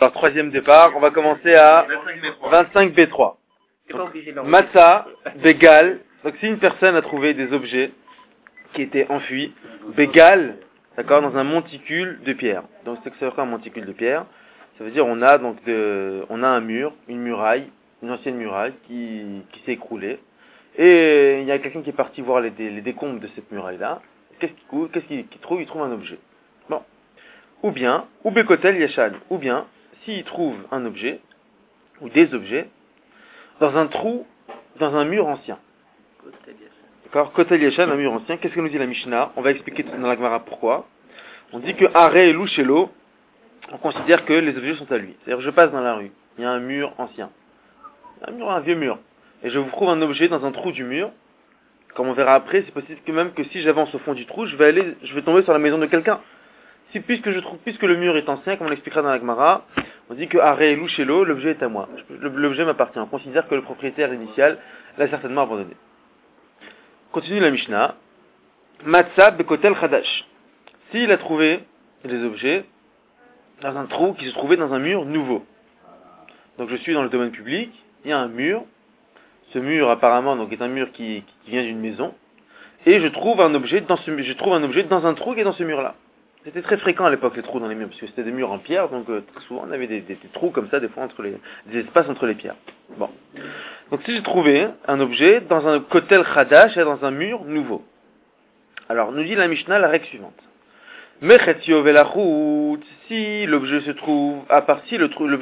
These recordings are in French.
Par troisième départ, on va commencer à 25B3. Matzah, Bégal. Donc si une personne a trouvé des objets qui étaient enfuis, Bégal, d'accord, dans un monticule de pierre. Donc c'est que ça veut dire un monticule de pierre. Ça veut dire on a un mur, une muraille, une ancienne muraille qui s'est écroulée. Et il y a quelqu'un qui est parti voir les décombres de cette muraille-là. Qu'est-ce qu'il trouve? Il trouve un objet. Bon. Ou bien, ou Bekotel Yashan, ou bien, s'il trouve un objet, ou des objets, dans un trou, dans un mur ancien. D'accord? Kotel Yashan, un mur ancien. Qu'est-ce que nous dit la Mishnah? On va expliquer dans la Gemara pourquoi. On dit que Are et Louchelo, on considère que les objets sont à lui. C'est-à-dire, je passe dans la rue, il y a un mur ancien. Un vieux mur. Et je vous trouve un objet dans un trou du mur. Comme on verra après, c'est possible que même que si j'avance au fond du trou, je vais tomber sur la maison de quelqu'un. Puisque le mur est ancien, comme on l'expliquera dans la Gemara, on dit que Are et Louchelo, l'objet est à moi. L'objet m'appartient. On considère que le propriétaire initial l'a certainement abandonné. Continue la Mishnah. Matzah bekotel chadash. S'il a trouvé les objets dans un trou qui se trouvait dans un mur nouveau. Donc je suis dans le domaine public, il y a un mur. Ce mur apparemment donc est un mur qui vient d'une maison. Et je trouve un objet dans un trou qui est dans ce mur-là. C'était très fréquent à l'époque les trous dans les murs, parce que c'était des murs en pierre, donc très souvent on avait des trous comme ça, des fois des espaces entre les pierres. Bon. Donc si j'ai trouvé un objet dans un kotel chadash, dans un mur nouveau. Alors nous dit la Mishnah la règle suivante. Mechetio velachut, si l'objet se trouve à partir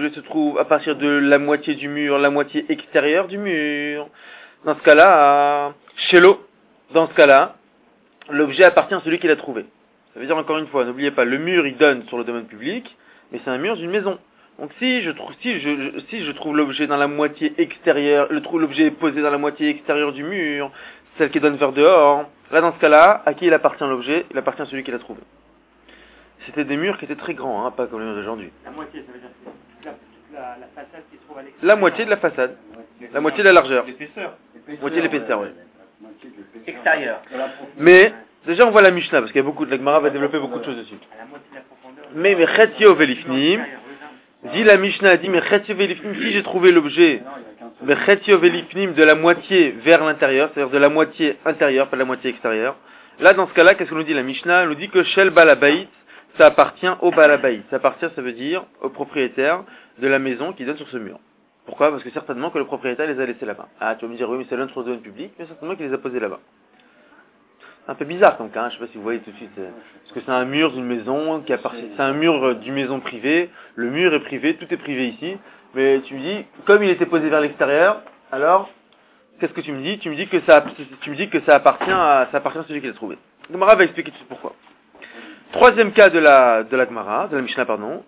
de la moitié du mur, la moitié extérieure du mur. Dans ce cas-là, shelo, dans ce cas-là, l'objet appartient à celui qui l'a trouvé. Ça veut dire encore une fois, n'oubliez pas, le mur il donne sur le domaine public, mais c'est un mur d'une maison. Donc si je trouve l'objet dans la moitié extérieure, l'objet est posé dans la moitié extérieure du mur, celle qui donne vers dehors, là dans ce cas-là, à qui il appartient l'objet? Il appartient à celui qui l'a trouvé. C'était des murs qui étaient très grands, pas comme les murs d'aujourd'hui. La moitié, ça veut dire toute la façade qui se trouve à l'extérieur. La moitié de la façade. La moitié de la largeur. L'épaisseur. Moitié de l'épaisseur, oui. Extérieur. Mais, déjà on voit la Mishnah, parce qu'il y a la Gemara va développer beaucoup de choses dessus. À la moitié de la profondeur. Mais Chetio velifnim, dit la Mishnah, dit Chetio velifnim, si j'ai trouvé l'objet, Chetio velifnim de la moitié vers l'intérieur, c'est-à-dire de la moitié intérieure, pas de la moitié extérieure. Là, dans ce cas-là, qu'est-ce qu'on nous dit la Mishnah? Elle nous dit que Shel Balabait, ça appartient au Balabait. Ça appartient, ça veut dire, au propriétaire de la maison qui donne sur ce mur. Pourquoi? Parce que certainement que le propriétaire les a laissés là-bas. Ah, tu vas me dire, oui, mais c'est l'un sur le domaine public, mais certainement qu'il les a posés là-bas. C'est un peu bizarre comme cas, je sais pas si vous voyez tout de suite. Parce que c'est un mur d'une maison c'est un mur d'une maison privée, le mur est privé, tout est privé ici, mais tu me dis, comme il était posé vers l'extérieur, alors, qu'est-ce que tu me dis? Tu me dis que ça appartient à celui qui l'a trouvé. Le Gemara va expliquer tout de suite pourquoi. Troisième cas de la Gemara, de la Mishnah, pardon.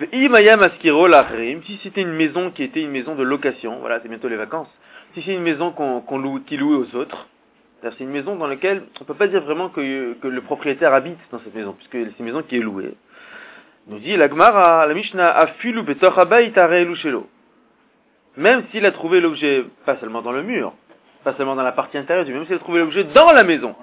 Si c'était une maison qui était une maison de location, voilà, c'est bientôt les vacances. Si c'est une maison qui loue aux autres, c'est une maison dans laquelle on peut pas dire vraiment que le propriétaire habite dans cette maison, puisque c'est une maison qui est louée. Nous dit la Gemara, la Mishnah, afilu betoch habayit harei lushelo. Même s'il a trouvé l'objet, pas seulement dans le mur, pas seulement dans la partie intérieure du mur, même s'il a trouvé l'objet dans la maison,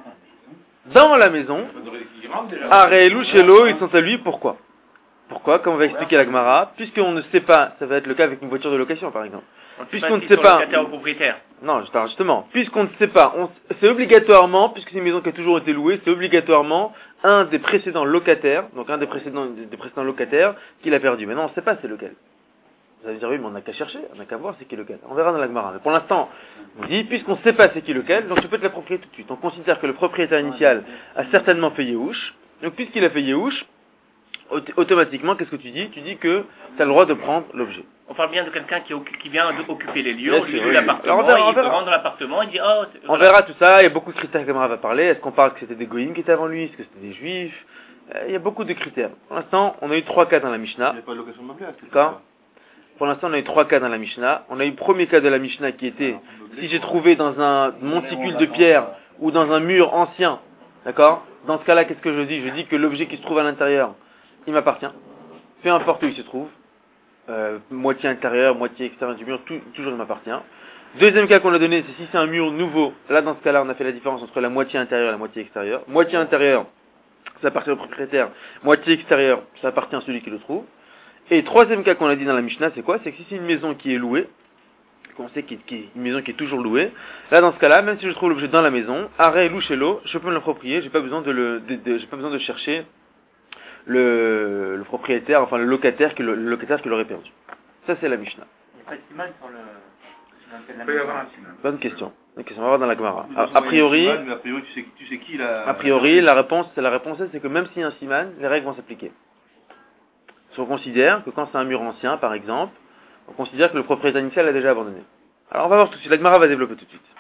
harei lushelo, ils sont à lui, pourquoi? Pourquoi? Comme on va expliquer la Gemara, puisqu'on ne sait pas, ça va être le cas avec une voiture de location par exemple. Puisqu'on ne sait pas. Locataire ou propriétaire. Non, justement, puisqu'on ne sait pas, c'est obligatoirement, puisque c'est une maison qui a toujours été louée, c'est obligatoirement un des précédents locataires, donc un des précédents locataires, qui l'a perdu. Mais non, on ne sait pas c'est lequel. Vous allez dire, oui, mais on n'a qu'à chercher, on n'a qu'à voir c'est qui lequel. On verra dans la Gemara. Mais pour l'instant, on dit, puisqu'on ne sait pas c'est qui lequel, donc tu peux te l'approprier tout de suite. On considère que le propriétaire initial a certainement fait Yehush. Donc puisqu'il a fait Yehush, automatiquement, qu'est-ce que tu dis? Tu dis que tu as le droit de prendre l'objet. On parle bien de quelqu'un qui vient occuper les lieux, Bien au lieu sûr, de oui. l'appartement, Alors, il rentre dans l'appartement, il dit On verra tout ça, il y a beaucoup de critères que Gemara va parler. Est-ce qu'on parle que c'était des goïms qui étaient avant lui? Est-ce que c'était des juifs? Il y a beaucoup de critères. Pour l'instant, on a eu 3 cas dans la Mishnah. Il n'y a pas de location de meublé, D'accord? Pour l'instant, on a eu 3 cas dans la Mishnah. On a eu le premier cas de la Mishnah qui était, si j'ai trouvé dans un monticule de pierre ou dans un mur ancien, d'accord? Dans ce cas-là, qu'est-ce que je dis? Je dis que l'objet qui se trouve à l'intérieur, il m'appartient. Peu importe où il se trouve. Moitié intérieure, moitié extérieure du mur, toujours il m'appartient. Deuxième cas qu'on a donné, c'est si c'est un mur nouveau. Là, dans ce cas-là, on a fait la différence entre la moitié intérieure et la moitié extérieure. Moitié intérieure, ça appartient au propriétaire. Moitié extérieure, ça appartient à celui qui le trouve. Et troisième cas qu'on a dit dans la Mishnah, c'est quoi? C'est que si c'est une maison qui est louée, qu'on sait une maison qui est toujours louée, là dans ce cas-là, même si je trouve l'objet dans la maison, arrêt louche chez l'eau, je peux me l'approprier, j'ai pas besoin j'ai pas besoin de chercher le propriétaire, enfin le locataire qui l'aurait perdu. Ça c'est la Mishnah. Il n'y a pas de siman sur le... Il peut y avoir un siman. Bonne question. On va voir dans la Gemara. A priori, mais a priori, tu sais qui la... A priori, la réponse c'est que même s'il y a un siman, les règles vont s'appliquer. Si on considère que quand c'est un mur ancien, par exemple, on considère que le propriétaire initial l'a déjà abandonné. Alors on va voir tout de suite. La Gemara va développer tout de suite.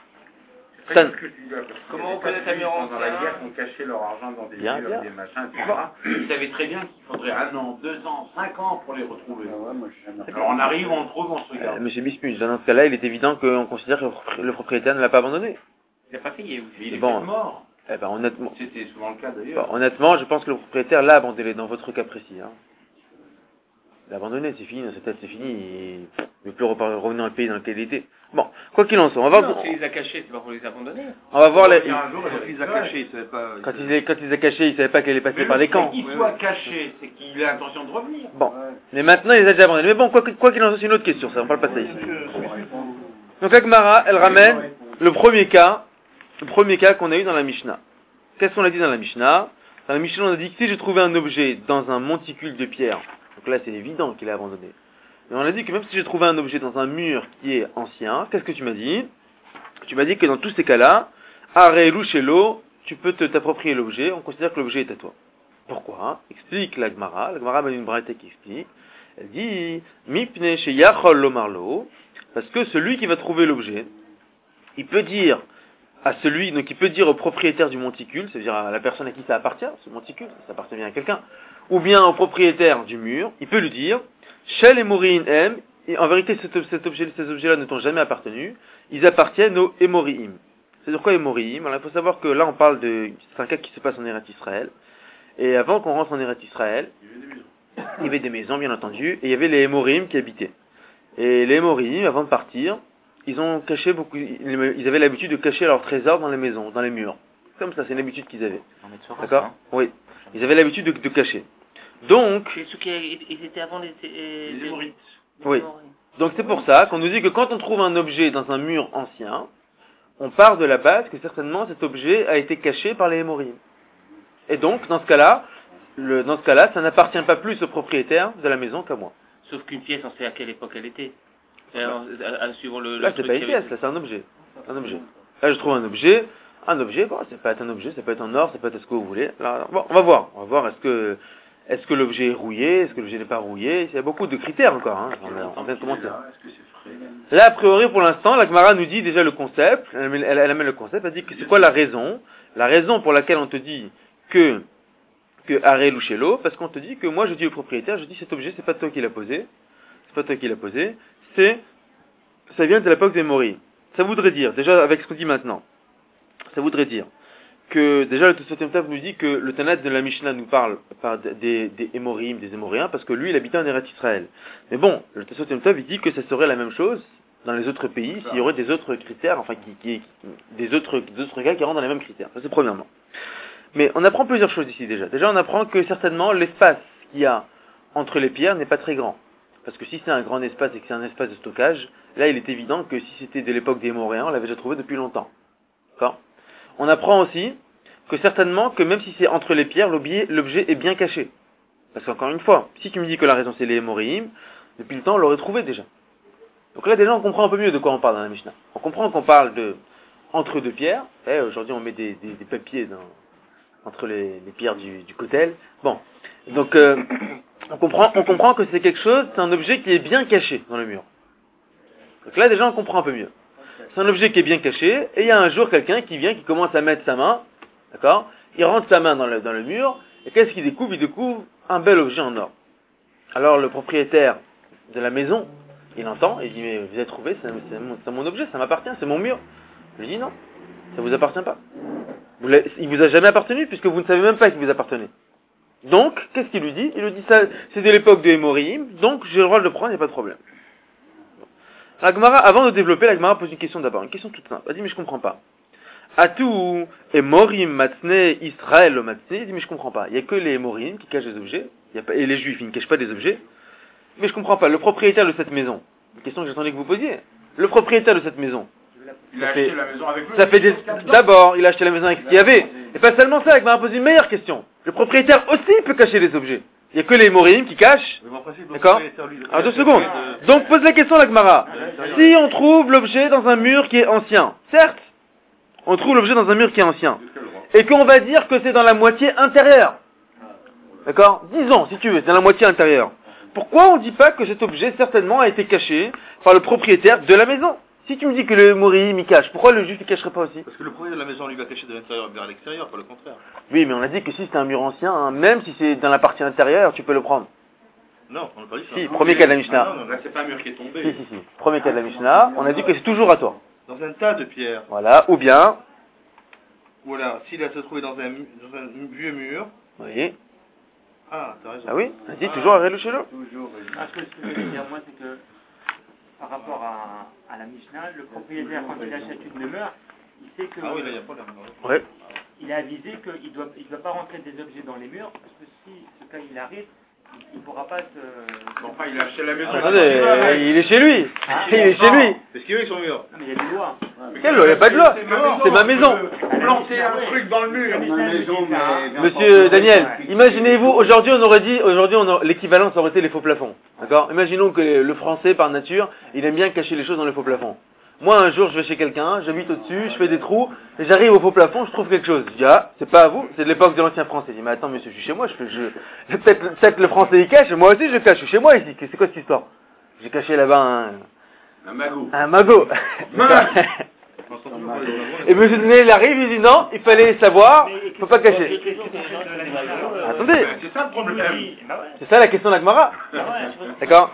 Comment on connaît un mur ancien? Dans la guerre, on cachait leur argent dans des murs, des machins, etc. Ils savaient très bien qu'il faudrait 1 an, 2 ans, 5 ans pour les retrouver. Alors on arrive, on le trouve, on se regarde. Monsieur Bismuth, dans ce cas-là, il est évident qu'on considère que le propriétaire ne l'a pas abandonné. Il n'a pas payé. Il est mort. Eh ben, honnêtement, c'était souvent le cas d'ailleurs. Bon, honnêtement, je pense que le propriétaire l'a abandonné dans votre cas précis. Hein. Il l'a abandonné, c'est fini, dans cette tête c'est fini, il ne veut plus revenir dans le pays dans lequel il était. Bon, quoi qu'il en soit, on va voir. Non, s'il les a cachés, c'est pas pour les abandonner. On va voir les. Un jour, il les a cachés, il savait pas. Quand il les a cachés, il savait pas qu'elle est passée par les camps. Qu'il soit caché, c'est qu'il a l'intention de revenir. Bon, mais maintenant il les a déjà abandonnés. Mais bon, quoi qu'il en soit, c'est une autre question, ça, on parle pas de ça ici. Donc la Gemara, elle ramène le premier cas qu'on a eu dans la Mishnah. Qu'est-ce qu'on a dit dans la Mishnah? Dans la Mishnah, on a dit que si j'ai trouvé un objet dans un monticule de pierre, donc là c'est évident qu'il est abandonné. Et on a dit que même si j'ai trouvé un objet dans un mur qui est ancien, qu'est-ce que tu m'as dit? Tu m'as dit que dans tous ces cas-là, Arelu chez l'eau, tu peux t'approprier l'objet, on considère que l'objet est à toi. Pourquoi? Explique la Gemara. La Gemara m'a une braïta qui explique. Elle dit, Mipne chez Yachol Lomarlo, parce que celui qui va trouver l'objet, il peut dire il peut dire au propriétaire du monticule, c'est-à-dire à la personne à qui ça appartient, ce monticule, ça appartient bien à quelqu'un, ou bien au propriétaire du mur, il peut lui dire, Shel et Moriim M, et en vérité ces objets-là ne t'ont jamais appartenu, ils appartiennent aux Émoriim. C'est-à-dire quoi Émoriim? Alors il faut savoir que là on parle c'est un cas qui se passe en Eretz Israël, et avant qu'on rentre en Eretz Israël, il y avait des maisons bien entendu, et il y avait les Émoriim qui habitaient. Et les Émoriim, avant de partir, ils avaient l'habitude de cacher leurs trésors dans les maisons, dans les murs. Comme ça, c'est une habitude qu'ils avaient. D'accord? Hein. Oui. Ils avaient l'habitude de cacher. Donc... Ils étaient avant les Émorites. Oui. Donc c'est pour ça qu'on nous dit que quand on trouve un objet dans un mur ancien, on part de la base que certainement cet objet a été caché par les Émoriim. Et donc, dans ce cas-là, ça n'appartient pas plus au propriétaire de la maison qu'à moi. Sauf qu'une pièce, on sait à quelle époque elle était. Suivant là, c'est pas une pièce, là, c'est un objet. Là, je trouve un objet, bon, ça peut être un objet, ça peut être en or, ça peut être ce que vous voulez. Là, bon, on va voir, est-ce que l'objet est rouillé, est-ce que l'objet n'est pas rouillé, il y a beaucoup de critères encore, hein. On vient de commencer. Là, a priori, pour l'instant, la Gemara nous dit déjà le concept, elle amène le concept, elle dit que c'est quoi la raison pour laquelle on te dit que Arel ou Shelo, parce qu'on te dit que moi, je dis au propriétaire, je dis cet objet, c'est pas toi qui l'as posé, ça vient de l'époque des Émoriim. Ça voudrait dire, déjà avec ce qu'on dit maintenant, ça voudrait dire que déjà le Tosfot Yom Tov nous dit que le Tanat de la Mishnah nous parle des Émoriim, des Émoriens, parce que lui il habitait en Eretz Israël. Mais bon, le Tosfot Yom Tov il dit que ça serait la même chose dans les autres pays s'il y aurait des autres critères, enfin des autres cas qui rentrent dans les mêmes critères. Ça c'est premièrement. Mais on apprend plusieurs choses ici déjà. Déjà on apprend que certainement l'espace qu'il y a entre les pierres n'est pas très grand. Parce que si c'est un grand espace et que c'est un espace de stockage, là il est évident que si c'était de l'époque des Émoriens, on l'avait déjà trouvé depuis longtemps. D'accord? On apprend aussi que certainement que même si c'est entre les pierres, l'objet est bien caché. Parce qu'encore une fois, si tu me dis que la raison c'est les Émoriim, depuis le temps on l'aurait trouvé déjà. Donc là déjà on comprend un peu mieux de quoi on parle dans la Mishnah. On comprend qu'on parle entre deux pierres. Aujourd'hui on met des papiers entre les pierres du cotel. Bon, donc on comprend que c'est quelque chose, c'est un objet qui est bien caché dans le mur. Donc là déjà on comprend un peu mieux. C'est un objet qui est bien caché, et il y a un jour quelqu'un qui vient, qui commence à mettre sa main, d'accord? Il rentre sa main dans le mur, et qu'est-ce qu'il découvre? Il découvre un bel objet en or. Alors le propriétaire de la maison, il entend, et il dit, mais vous avez trouvé, c'est mon objet, ça m'appartient, c'est mon mur. Je lui dis, non, ça vous appartient pas. Il vous a jamais appartenu, puisque vous ne savez même pas qu'il vous appartenait. Donc, qu'est-ce qu'il lui dit? Il lui dit, ça, c'est de l'époque de Émoriim, donc j'ai le droit de le prendre, il n'y a pas de problème. La Gemara, avant de développer, la Gemara pose une question d'abord, une question toute simple. Elle dit, mais je comprends pas. Atou Émoriim Matzne Israël Matzne, il dit, mais je comprends pas. Il n'y a que les Émoriim qui cachent des objets, et les Juifs, ils ne cachent pas des objets. Mais je comprends pas, le propriétaire de cette maison, une question que j'attendais que vous posiez, le propriétaire de cette maison, Il a acheté la maison avec lui. ça fait d'abord, il a acheté la maison avec ce qu'il y avait, et pas seulement ça, il m'a posé une meilleure question. Le propriétaire aussi peut cacher les objets. Il n'y a que les Morim qui cachent. D'accord? Alors 2 secondes. Donc pose la question à la Gemara. Si on trouve l'objet dans un mur qui est ancien, certes, on trouve l'objet dans un mur qui est ancien, et qu'on va dire que c'est dans la moitié intérieure. D'accord? Disons, si tu veux, c'est dans la moitié intérieure. Pourquoi on ne dit pas que cet objet certainement a été caché par le propriétaire de la maison? Si tu me dis que le Morim il cache, pourquoi le juif ne cacherait pas aussi? Parce que le propriétaire de la maison lui va cacher de l'intérieur vers l'extérieur, pas le contraire. Oui, mais on a dit que si c'est un mur ancien, hein, même si c'est dans la partie intérieure, tu peux le prendre. Non, on n'a pas dit ça. Si, premier cas de la Mishnah. Non, là, c'est pas un mur qui est tombé. Si. Premier cas de la Mishnah, on a dit que c'est toujours à toi. Dans un tas de pierres. Voilà, ou bien... Voilà, s'il a se trouvé dans un vieux mur. Oui. Ah, t'as raison. Ah oui, on a dit toujours à Relouchelou. Ce que je veux dire, moi, c'est que par rapport à la Mishnah, le propriétaire, quand il achète une demeure, il sait que. Ah oui, là, il n'y a pas de... Ouais. Il est avisé qu'il doit pas rentrer des objets dans les murs, parce que si ce cas il arrive, il ne pourra pas se. Enfin, il a acheté la maison. Attendez, il est chez lui. Il est chez lui. Qu'est-ce qu'il veut avec son mur? Non, mais il y a des lois. Quelle loi? Il n'y a pas de loi. C'est ma maison. Planter un truc dans le mur. Monsieur Daniel, imaginez-vous, aujourd'hui l'équivalent ça aurait été les faux plafonds. D'accord? Imaginons que le français par nature, il aime bien cacher les choses dans les faux plafonds. Moi un jour je vais chez quelqu'un, j'habite au-dessus, je fais des trous, et j'arrive au faux plafond, je trouve quelque chose. Je dis ah, c'est pas à vous, c'est de l'époque de l'ancien français. Je dis mais attends monsieur, je suis chez moi, peut-être le français il cache, moi aussi je cache, je suis chez moi ici, c'est quoi cette histoire? J'ai caché là-bas un magot. Un magot. Et monsieur Daniel il arrive, il dit non, il fallait savoir, faut pas cacher. Attendez, C'est ça le problème. c'est ça la question de la Gemara. D'accord?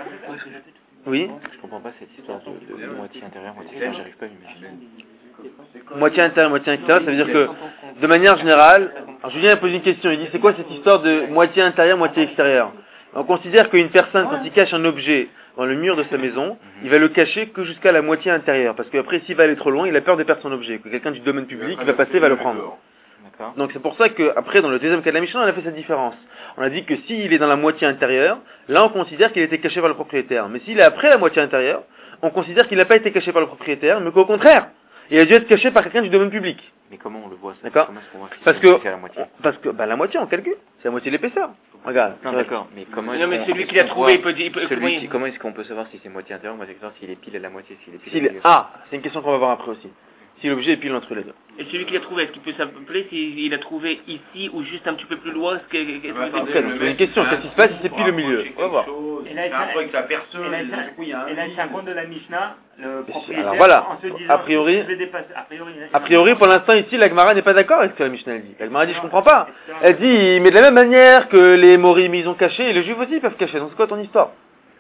Oui. Je comprends pas cette histoire de moitié intérieure, moitié extérieure, j'arrive pas à m'imaginer. Moitié intérieure, moitié extérieure, ça veut dire que, de manière générale, alors Julien a posé une question, il dit c'est quoi cette histoire de moitié intérieure, moitié extérieure? On considère qu'une personne, quand il cache un objet dans le mur de sa maison, il va le cacher que jusqu'à la moitié intérieure, parce qu'après s'il va aller trop loin, il a peur de perdre son objet, que quelqu'un du domaine public qui va passer va le prendre. Donc c'est pour ça qu'après, dans le deuxième cas de la Mishnah, on a fait cette différence. On a dit que s'il est dans la moitié intérieure, là on considère qu'il a été caché par le propriétaire. Mais s'il est après la moitié intérieure, on considère qu'il n'a pas été caché par le propriétaire, mais qu'au contraire, il a dû être caché par quelqu'un du domaine public. Mais comment on le voit ça? D'accord? Comment est-ce qu'on voit si Parce c'est à la moitié? que la moitié on calcule, c'est la moitié de l'épaisseur. Regarde. Non, d'accord, mais comment Non, mais celui qui l'a trouvé, il peut dire. Comment est-ce qu'on peut savoir si c'est moitié intérieure, moitié extérieure, s'il est pile à la moitié, s'il est pile à S'il la est... moitié? Ah, c'est une question qu'on va voir après aussi. Si l'objet est pile entre les deux. Et celui qui l'a trouvé, est-ce qu'il peut s'appeler s'il a trouvé ici ou juste un petit peu plus loin? C'est une question, qu'est-ce qui se passe si c'est pile au milieu? On va voir. Et là, C'est un truc, la perceuse, et là, il tient compte de la Mishnah, le propriétaire, Alors voilà, en se disant, a priori, je vais dépasser. A priori, pour l'instant, ici, la Gemara n'est pas d'accord avec ce que la Mishnah dit. La Gemara dit, je comprends pas. Elle dit, mais de la même manière que les Morim, ils ont caché, et les Juifs aussi ils peuvent cacher. Donc c'est quoi ton histoire?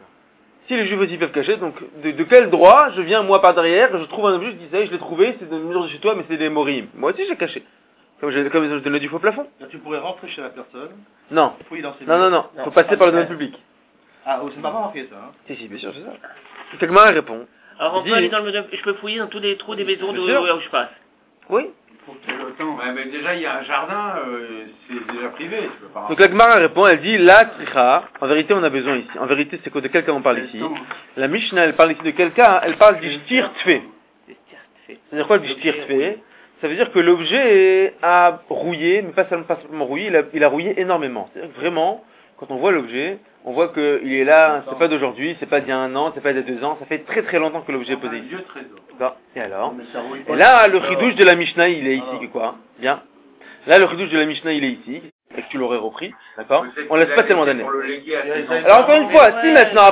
Si les Juifs aussi peuvent cacher, donc de quel droit je viens moi par derrière, je trouve un objet, je dis ça, je l'ai trouvé, c'est dans le mur de chez toi, mais c'est des Morim. Moi aussi j'ai caché. Comme ils ont donné du faux plafond. Là, tu pourrais rentrer chez la personne. Non. Fouiller dans ses Non. Faut passer par le domaine public. Ah, c'est pas remarqué ça. Hein. Si, bien sûr, c'est ça. Quelqu'un répond. Alors on Dis- peut aller dans le. Je peux fouiller dans tous les trous des maisons Bien sûr. où je passe. Oui. Ouais, mais déjà, il y a un jardin, c'est déjà privé, tu peux pas. Donc la Gemara répond, elle dit, la tricha, en vérité on a besoin ici. En vérité c'est quoi, de quel cas on parle ici? La Mishnah elle parle ici de quel cas? Elle parle du shtir tfé. C'est-à-dire quoi du shtir tfé? Ça veut dire que l'objet a rouillé, mais pas seulement rouillé, il a rouillé énormément. C'est-à-dire que vraiment, quand on voit l'objet, on voit qu'il est là, c'est pas d'aujourd'hui, c'est pas d'il y a 1 an, c'est pas d'il y a 2 ans, ça fait très très longtemps que l'objet est posé ici. D'accord. Et alors? Et là, le chidouche de la Mishnah, il est ici, quoi? Bien. Là, le chidouche de la Mishnah, il est ici. Et que tu l'aurais repris. D'accord? On laisse pas tellement d'années. Alors, encore une fois, si maintenant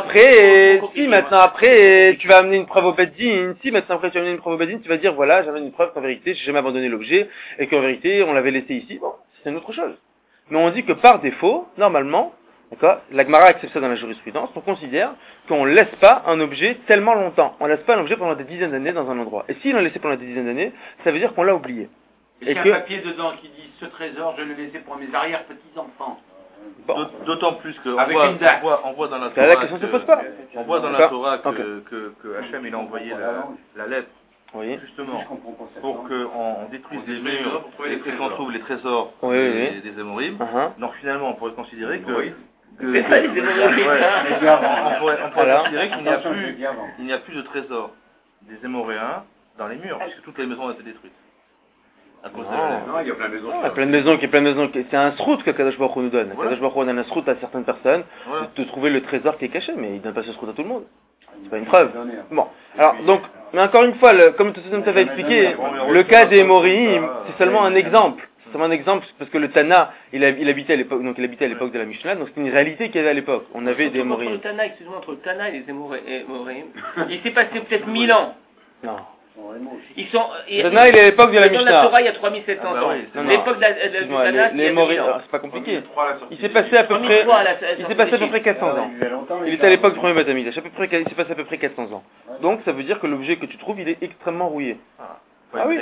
après, tu vas amener une preuve au Beddin, si maintenant après tu vas amener une preuve au Beddin, tu vas dire, voilà, j'amène une preuve qu'en vérité, j'ai jamais abandonné l'objet, et qu'en vérité, on l'avait laissé ici, bon, c'est une autre chose. Mais on dit que par défaut, normalement, d'accord, la Gemara accepte ça dans la jurisprudence, on considère qu'on ne laisse pas un objet tellement longtemps. On ne laisse pas un objet pendant des dizaines d'années dans un endroit. Et s'il l'a laissé pendant des dizaines d'années, ça veut dire qu'on l'a oublié. Et qu'il y a un papier dedans qui dit ce trésor, je l'ai laissé pour mes arrière-petits-enfants. Bon. D'autant plus qu'on Avec voit, une date. on voit dans la Là, Torah la question ne se pose pas. on voit dans la D'accord. Torah Ok. que Hachem il a envoyé la lettre Oui. justement pour qu'on détruise les trésors, murs pour trouver les et qu'on trésors. trouve les trésors Oui, oui. des Amorim. Uh-huh. Donc finalement on pourrait considérer que C'est pas les hémorroïdes. On pourrait Alors considérer qu'il n'y a plus de trésor des Hémoréens dans les murs, puisque toutes les maisons ont été détruites. À cause de Non, il y a plein de maisons. Il y a plein de maisons, c'est un srout que Kadosh Baruch Hu nous donne. Voilà. Kadosh Baruch Hu donne un srout à certaines personnes Voilà. de trouver le trésor qui est caché, mais il donne pas ce srout à tout le monde. C'est pas une preuve. Bon, alors donc, mais encore une fois, comme tout ça t'avait expliqué, le cas des Hémorrhim, c'est seulement un exemple. C'est seulement un exemple parce que le Tana, il habitait à l'époque, donc il habitait à l'époque de la Mishnah, donc c'était une réalité qu'il y avait à l'époque. On avait des Entre le Hémorrhim. Tana, excuse-moi, entre le Tana et les hémorroïdes, il s'est passé peut-être 1000 ans. Non. Ils sont. Le Tana, il est à l'époque de la Dans la Mishnah. Torah, il y a 3700 Ah bah ans. oui, c'est L'époque du Excuse-moi, Tana, les Hémorrhim, c'est pas compliqué. Il s'est passé à peu près, 3003, il s'est passé à peu près 400 ans. Il était à l'époque du premier Beth Amikdash, il s'est passé à peu près 400 ans. Donc ça veut dire que l'objet que tu trouves, il est extrêmement rouillé. Ah oui.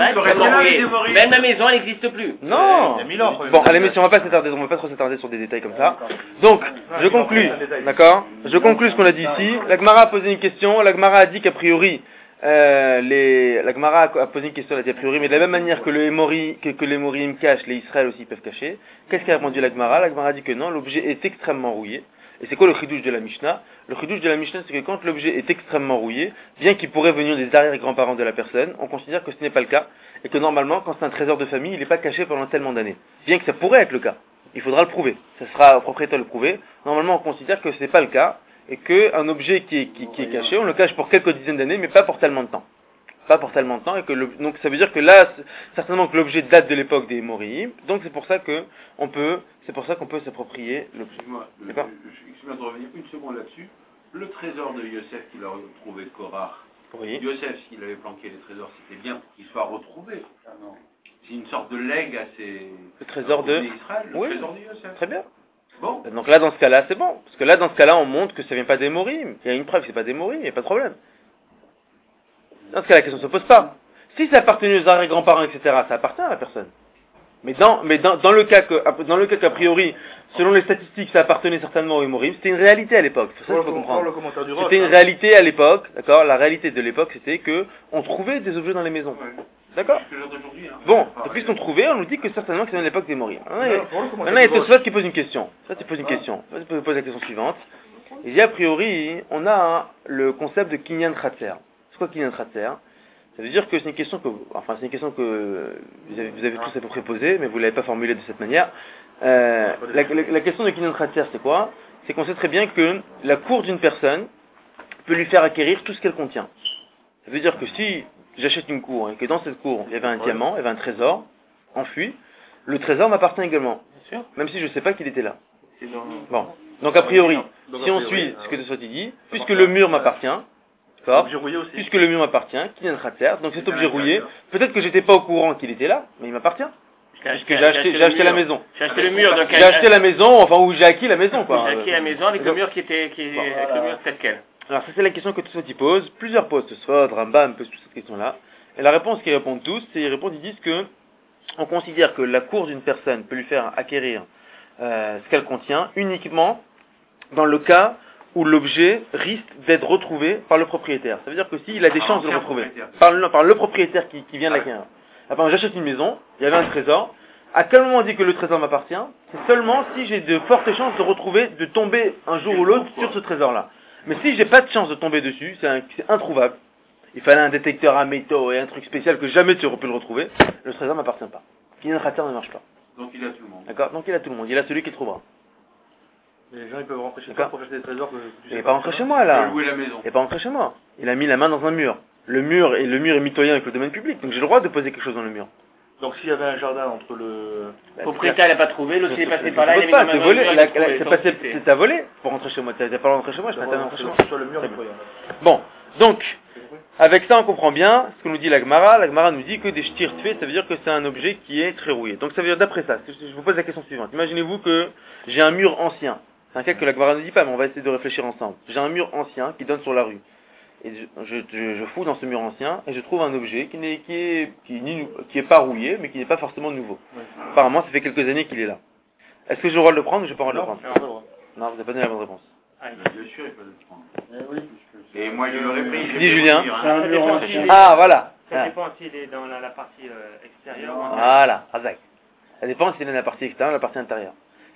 Même la maison, elle n'existe plus. Non. Il y a 1000 ans. Bon, allez, mais si on va pas trop s'attarder sur des détails comme ça. Donc, je conclus, d'accord? Je conclus ce qu'on a dit ici. La Gemara a posé une question. La Gemara a dit qu'a priori, la Gemara a posé une question, elle a dit a priori, mais de la même manière que les Hémorrhim cachent, les Israël aussi peuvent cacher. Qu'est-ce qu'a répondu la Gemara? La Gemara a dit que non, l'objet est extrêmement rouillé. Et c'est quoi le chidouche de la Mishnah? Le chidouche de la Mishnah, c'est que quand l'objet est extrêmement rouillé, bien qu'il pourrait venir des arrière-grands-parents de la personne, on considère que ce n'est pas le cas, et que normalement, quand c'est un trésor de famille, il n'est pas caché pendant tellement d'années. Bien que ça pourrait être le cas. Il faudra le prouver. Ça sera au propriétaire de le prouver. Normalement, on considère que ce n'est pas le cas, et qu'un objet qui est caché, on le cache pour quelques dizaines d'années, mais pas pour tellement de temps. Pas pour tellement de temps, et que donc ça veut dire que là, certainement que l'objet date de l'époque des Hémorrhim, donc c'est pour ça qu'on peut s'approprier l'objet. Excuse-moi de revenir une seconde là-dessus. Le trésor de Yosef qu'il a retrouvé de Korach. Oui. Yosef, s'il avait planqué les trésors, c'était bien pour qu'il soit retrouvé. C'est une sorte de legs à ses... Le trésor de Israël, le oui. trésor de Yosef. Très bien. Bon. Donc là, dans ce cas-là, c'est bon. Parce que là, dans ce cas-là, on montre que ça vient pas des Hémorrhim. Il y a une preuve que c'est pas des Hémorrhim, il n'y a pas de problème. Dans ce cas, la question ne se pose pas. Si ça appartenait aux arrière-grands-parents, etc., ça appartient à la personne. Mais dans le cas qu'a priori, selon les statistiques, ça appartenait certainement aux Hémorrhim, c'était une réalité à l'époque. C'est ça qu'il faut comprendre. C'était une réalité à l'époque, d'accord? La réalité de l'époque, c'était que on trouvait des objets dans les maisons. Ouais. D'accord? C'est ce que j'ai d'aujourd'hui, hein. Bon, puisqu'on trouvait, on nous dit que certainement que c'est à l'époque des Hémorrhim. Maintenant, il y a Tosfot qui pose une question. Ça, tu poses une question. Tu poses la question suivante. Il dit, a priori, on a le concept de Kinyan Khatser. C'est quoi Kinyan Khatser? Ça veut dire que c'est une question que vous avez tous à peu près posée, mais vous ne l'avez pas formulée de cette manière. La question de Kinyan Khatser, c'est quoi? C'est qu'on sait très bien que la cour d'une personne peut lui faire acquérir tout ce qu'elle contient. Ça veut dire que si j'achète une cour et que dans cette cour, il y avait un diamant, il y avait un trésor enfui, le trésor m'appartient également. Même si je ne sais pas qu'il était là. Bon. Donc a priori, si on suit ce que Tosfot dit, puisque le mur m'appartient, puisque le mur m'appartient, Kinyan Khatser, donc cet objet rouillé, peut-être que j'étais pas au courant qu'il était là, mais il m'appartient. Puisque j'ai acheté la maison. J'ai acheté le mur, donc j'ai acheté la maison, enfin où j'ai acquis la maison, quoi. J'ai acquis la maison avec le mur avec le mur tel quel. Alors ça c'est la question que Tosfot pose, plusieurs posent, Tosfot, Rambam posent toute cette question-là, et la réponse qu'ils répondent tous, c'est ils disent que on considère que la cour d'une personne peut lui faire acquérir ce qu'elle contient uniquement dans le cas où l'objet risque d'être retrouvé par le propriétaire. Ça veut dire que s'il a des chances de le retrouver par le propriétaire qui vient de l'acquérir. Enfin, j'achète une maison, il y avait un trésor. À quel moment on dit que le trésor m'appartient? C'est seulement si j'ai de fortes chances de tomber un jour ou l'autre sur ce trésor-là. Mais si j'ai pas de chance de tomber dessus, c'est introuvable. Il fallait un détecteur à métaux et un truc spécial que jamais tu aurais pu le retrouver. Le trésor m'appartient pas. Kinyan Khatser ne marche pas. Donc il a tout le monde. D'accord? Donc il a tout le monde. Il a celui qui le trouvera. Les gens ils peuvent rentrer chez toi pour acheter des trésors que tu sais. Il n'est pas rentré chez moi là. Louer la maison. Il n'est pas rentré chez moi. Il a mis la main dans un mur. Le mur est mitoyen avec le domaine public. Donc j'ai le droit de poser quelque chose dans le mur. Donc s'il y avait un jardin entre le propriétaire n'a pas trouvé, l'autre il est passé par là, il a mis pas, la c'est main volé. dans le mur, C'est à voler pour rentrer chez moi. T'as pas rentré chez moi, je pas rentrer chez moi. sur le mur nettoyant. Bon, donc avec ça on comprend bien ce que nous dit la Gemara. La Gemara nous dit que des shtir tfé, ça veut dire que c'est un objet qui est très rouillé. Donc ça veut dire d'après ça, je vous pose la question suivante. Imaginez-vous que j'ai un mur ancien. C'est un cas que la Gemara ne dit pas, mais on va essayer de réfléchir ensemble. J'ai un mur ancien qui donne sur la rue. Et je fouille dans ce mur ancien et je trouve un objet qui est pas rouillé, mais qui n'est pas forcément nouveau. Ouais. Apparemment, ça fait quelques années qu'il est là. Est-ce que j'ai le droit de le prendre ou j'ai pas le droit de le prendre? Non, vous n'avez pas donné la bonne réponse. Bien sûr, il peut le prendre. Et moi, je l'aurais pris. Dis Julien. Hein. Ah, voilà. Ça dépend s'il est dans la partie extérieure. Voilà, Razak. Ça dépend s'il est dans la partie extérieure ou la partie intérieure.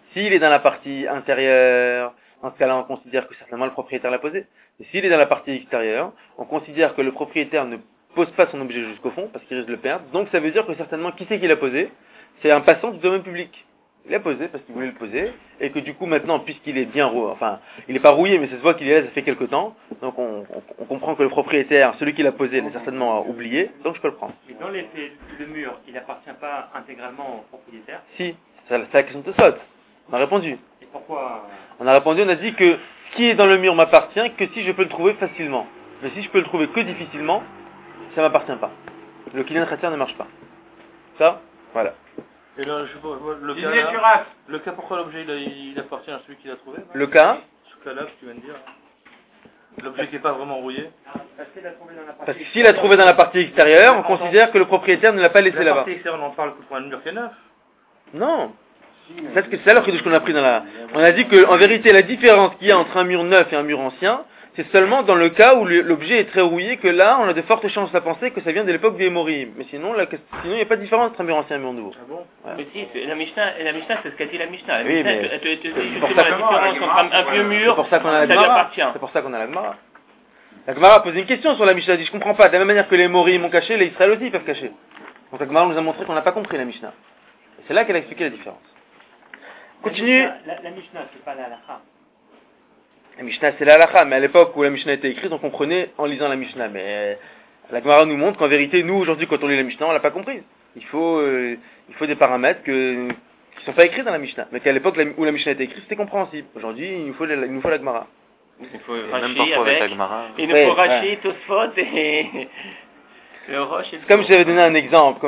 S'il est dans la partie intérieure, dans ce cas-là, on considère que certainement le propriétaire l'a posé. Et s'il est dans la partie extérieure, on considère que le propriétaire ne pose pas son objet jusqu'au fond, parce qu'il risque de le perdre. Donc ça veut dire que certainement, qui c'est qui l'a posé? C'est un passant du domaine public. Il l'a posé parce qu'il voulait le poser, et que du coup maintenant, puisqu'il est bien rouillé, enfin, il n'est pas rouillé, mais ça se voit qu'il est là, ça fait quelque temps, donc on comprend que le propriétaire, celui qui l'a posé, l'a certainement oublié, donc je peux le prendre. Et dans les faits, le mur, il n'appartient pas intégralement au propriétaire? Si, c'est la question de Tosfot. On a répondu. Et pourquoi? On a répondu, on a dit que ce qui est dans le mur m'appartient que si je peux le trouver facilement. Mais si je peux le trouver que difficilement, ça m'appartient pas. Le client chrétien ne marche pas. Ça, voilà. Et là, je vois le cas pourquoi l'objet il appartient à celui qui l'a trouvé? Le cas? Ce cas-là que tu viens de dire. L'objet qui n'est pas vraiment rouillé. Parce que s'il l'a trouvé dans la partie extérieure, on considère que le propriétaire ne l'a pas laissé là-bas. La partie extérieure, on en parle pour un mur qui est neuf. Non. C'est alors que qu'on a pris dans la... On a dit que, en vérité, la différence qu'il y a entre un mur neuf et un mur ancien, c'est seulement dans le cas où l'objet est très rouillé que là, on a de fortes chances à penser que ça vient de l'époque des Émorim. Mais sinon, il n'y a pas de différence entre un mur ancien et un mur nouveau. Ah bon? Ouais. Mais si, la Mishnah, c'est ce qu'a dit la Mishnah. Oui, mais elle te dit la différence entre un vieux mur, c'est pour ça qu'on a la ça lui appartient. C'est pour ça qu'on a la Gemara. La Gemara a posé une question sur la Mishnah, elle dit je comprends pas, de la même manière que les Émorim ont caché, les Israël aussi peuvent cacher. Donc la Gemara nous a montré qu'on n'a pas compris la Mishnah. Et c'est là qu'elle a expliqué la différence. Continue. La Mishnah, c'est pas la halakha. La Mishnah, c'est la halakha, mais à l'époque où la Mishnah était écrite, on comprenait en lisant la Mishnah. Mais la Gemara nous montre qu'en vérité, nous, aujourd'hui, quand on lit la Mishnah, on l'a pas comprise. Il faut des paramètres qui sont pas écrits dans la Mishnah. Mais qu'à l'époque où la Mishnah était écrite, c'était compréhensible. Aujourd'hui, il nous faut la Gemara. Il faut même parfois avec la Gemara. Il nous faut Rashi, Tosfot et le Roche. Comme j'avais donné un exemple,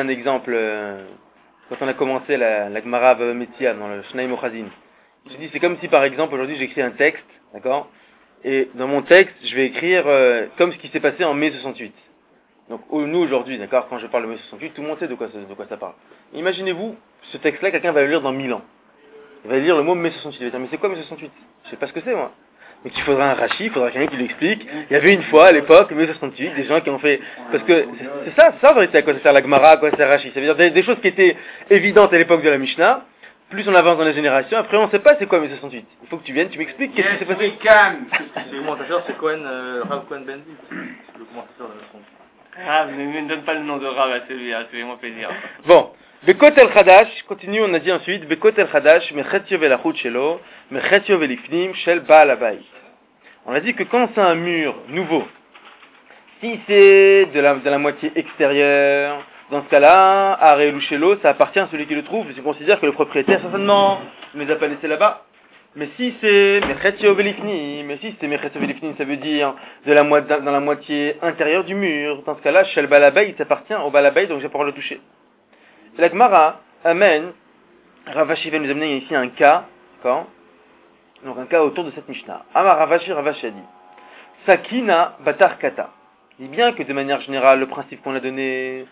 quand on a commencé la Gemara Bava Metzia dans le Shnai Mochazin. Je dis, c'est comme si par exemple aujourd'hui j'écris un texte, d'accord? Et dans mon texte, je vais écrire comme ce qui s'est passé en mai 68. Donc nous aujourd'hui, d'accord, quand je parle de mai 68, tout le monde sait de quoi ça parle. Imaginez-vous, ce texte-là, quelqu'un va le lire dans 1000 ans. Il va lire le mot mai 68, il va dire, mais c'est quoi mai 68? Je sais pas ce que c'est moi. Donc il faudra un Rashi, il faudra quelqu'un qui lui explique. Il y avait une fois à l'époque, mai 68, des gens qui ont fait... Parce que c'est ça en vérité, à quoi ça sert la Gemara, à quoi ça sert Rashi. Ça veut dire des choses qui étaient évidentes à l'époque de la Mishnah. Plus on avance dans les générations, après on ne sait pas c'est quoi mai 68. Il faut que tu viennes, tu m'expliques qu'est-ce qui s'est passé. Le commentateur c'est Rav Cohen Benzi, le commentateur de la leçon. Ah, ne me donne pas le nom de Rav à celui-là, fais-moi plaisir. Bon, Bekot el Chadash, continue, on a dit ensuite, Bekot el Chadash, Mechetio velachut shelo, Mechetio velifnim shel Baal Habayit. On a dit que quand c'est un mur nouveau, si c'est de la moitié extérieure, dans ce cas-là, Arelu shelo, ça appartient à celui qui le trouve, je considère que le propriétaire, certainement, ne les a pas laissés là-bas. Mais si c'est Mechetio velifnim, ça veut dire dans la moitié intérieure du mur, dans ce cas-là, shel Baal Habayit, ça appartient au Baal Habayit, donc j'ai pas le toucher. La Gemara amène, Ravashi va nous amener ici un cas, d'accord? Donc un cas autour de cette Mishnah. Amar Ravashi a dit, Sakina batar kata. Il dit bien que de manière générale, le principe qu'on a donné,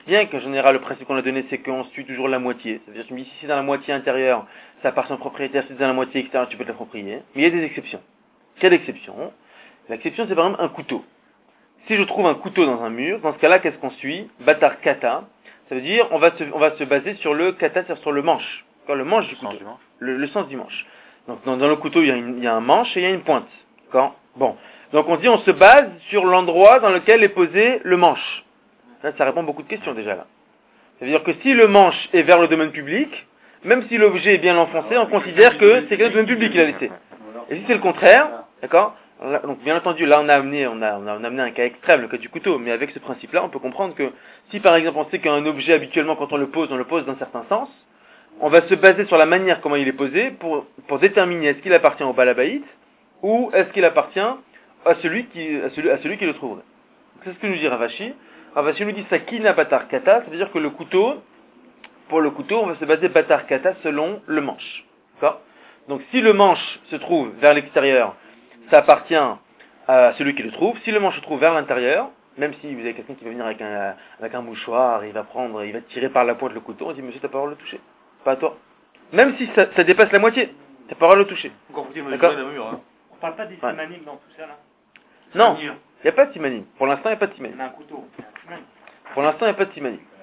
c'est qu'on suit toujours la moitié. Ça veut dire que si c'est dans la moitié intérieure, ça appartient au propriétaire, si c'est dans la moitié extérieure, tu peux te l'approprier. Mais il y a des exceptions. Quelle exception? L'exception, c'est par exemple un couteau. Si je trouve un couteau dans un mur, dans ce cas-là, qu'est-ce qu'on suit? Batar kata. Ça veut dire, on va se baser sur le kata, c'est-à-dire sur le manche. Le manche du couteau. Le sens du manche. Donc, dans le couteau, il y a un manche et il y a une pointe. D'accord? Bon. Donc, on dit, on se base sur l'endroit dans lequel est posé le manche. Là, ça répond à beaucoup de questions, déjà, là. Ça veut dire que si le manche est vers le domaine public, même si l'objet est bien enfoncé, on considère que c'est le domaine public qu'il a laissé. Et si c'est le contraire, d'accord? Donc bien entendu, là on a amené un cas extrême, le cas du couteau, mais avec ce principe-là, on peut comprendre que si par exemple on sait qu'un objet habituellement quand on le pose d'un certain sens, on va se baser sur la manière comment il est posé pour déterminer est-ce qu'il appartient au Baal Habayit ou est-ce qu'il appartient à celui qui le trouverait. C'est ce que nous dit Ravashi. Ravashi nous dit Sakina Batar Kata, ça veut dire que pour le couteau, on va se baser Batar Kata selon le manche. D'accord? Donc si le manche se trouve vers l'extérieur, ça appartient à celui qui le trouve. Si le manche se trouve vers l'intérieur, même si vous avez quelqu'un qui va venir avec un mouchoir, il va tirer par la pointe le couteau, on dit monsieur, t'as pas le droit de le toucher. Pas à toi. Même si ça dépasse la moitié, t'as pas le droit de le toucher. D'accord? On parle pas des simanim dans tout ça là? Non, il n'y a pas de simanim. Pour l'instant, il n'y a pas de simanim. On a un couteau. Pour l'instant, il n'y a pas de simanim.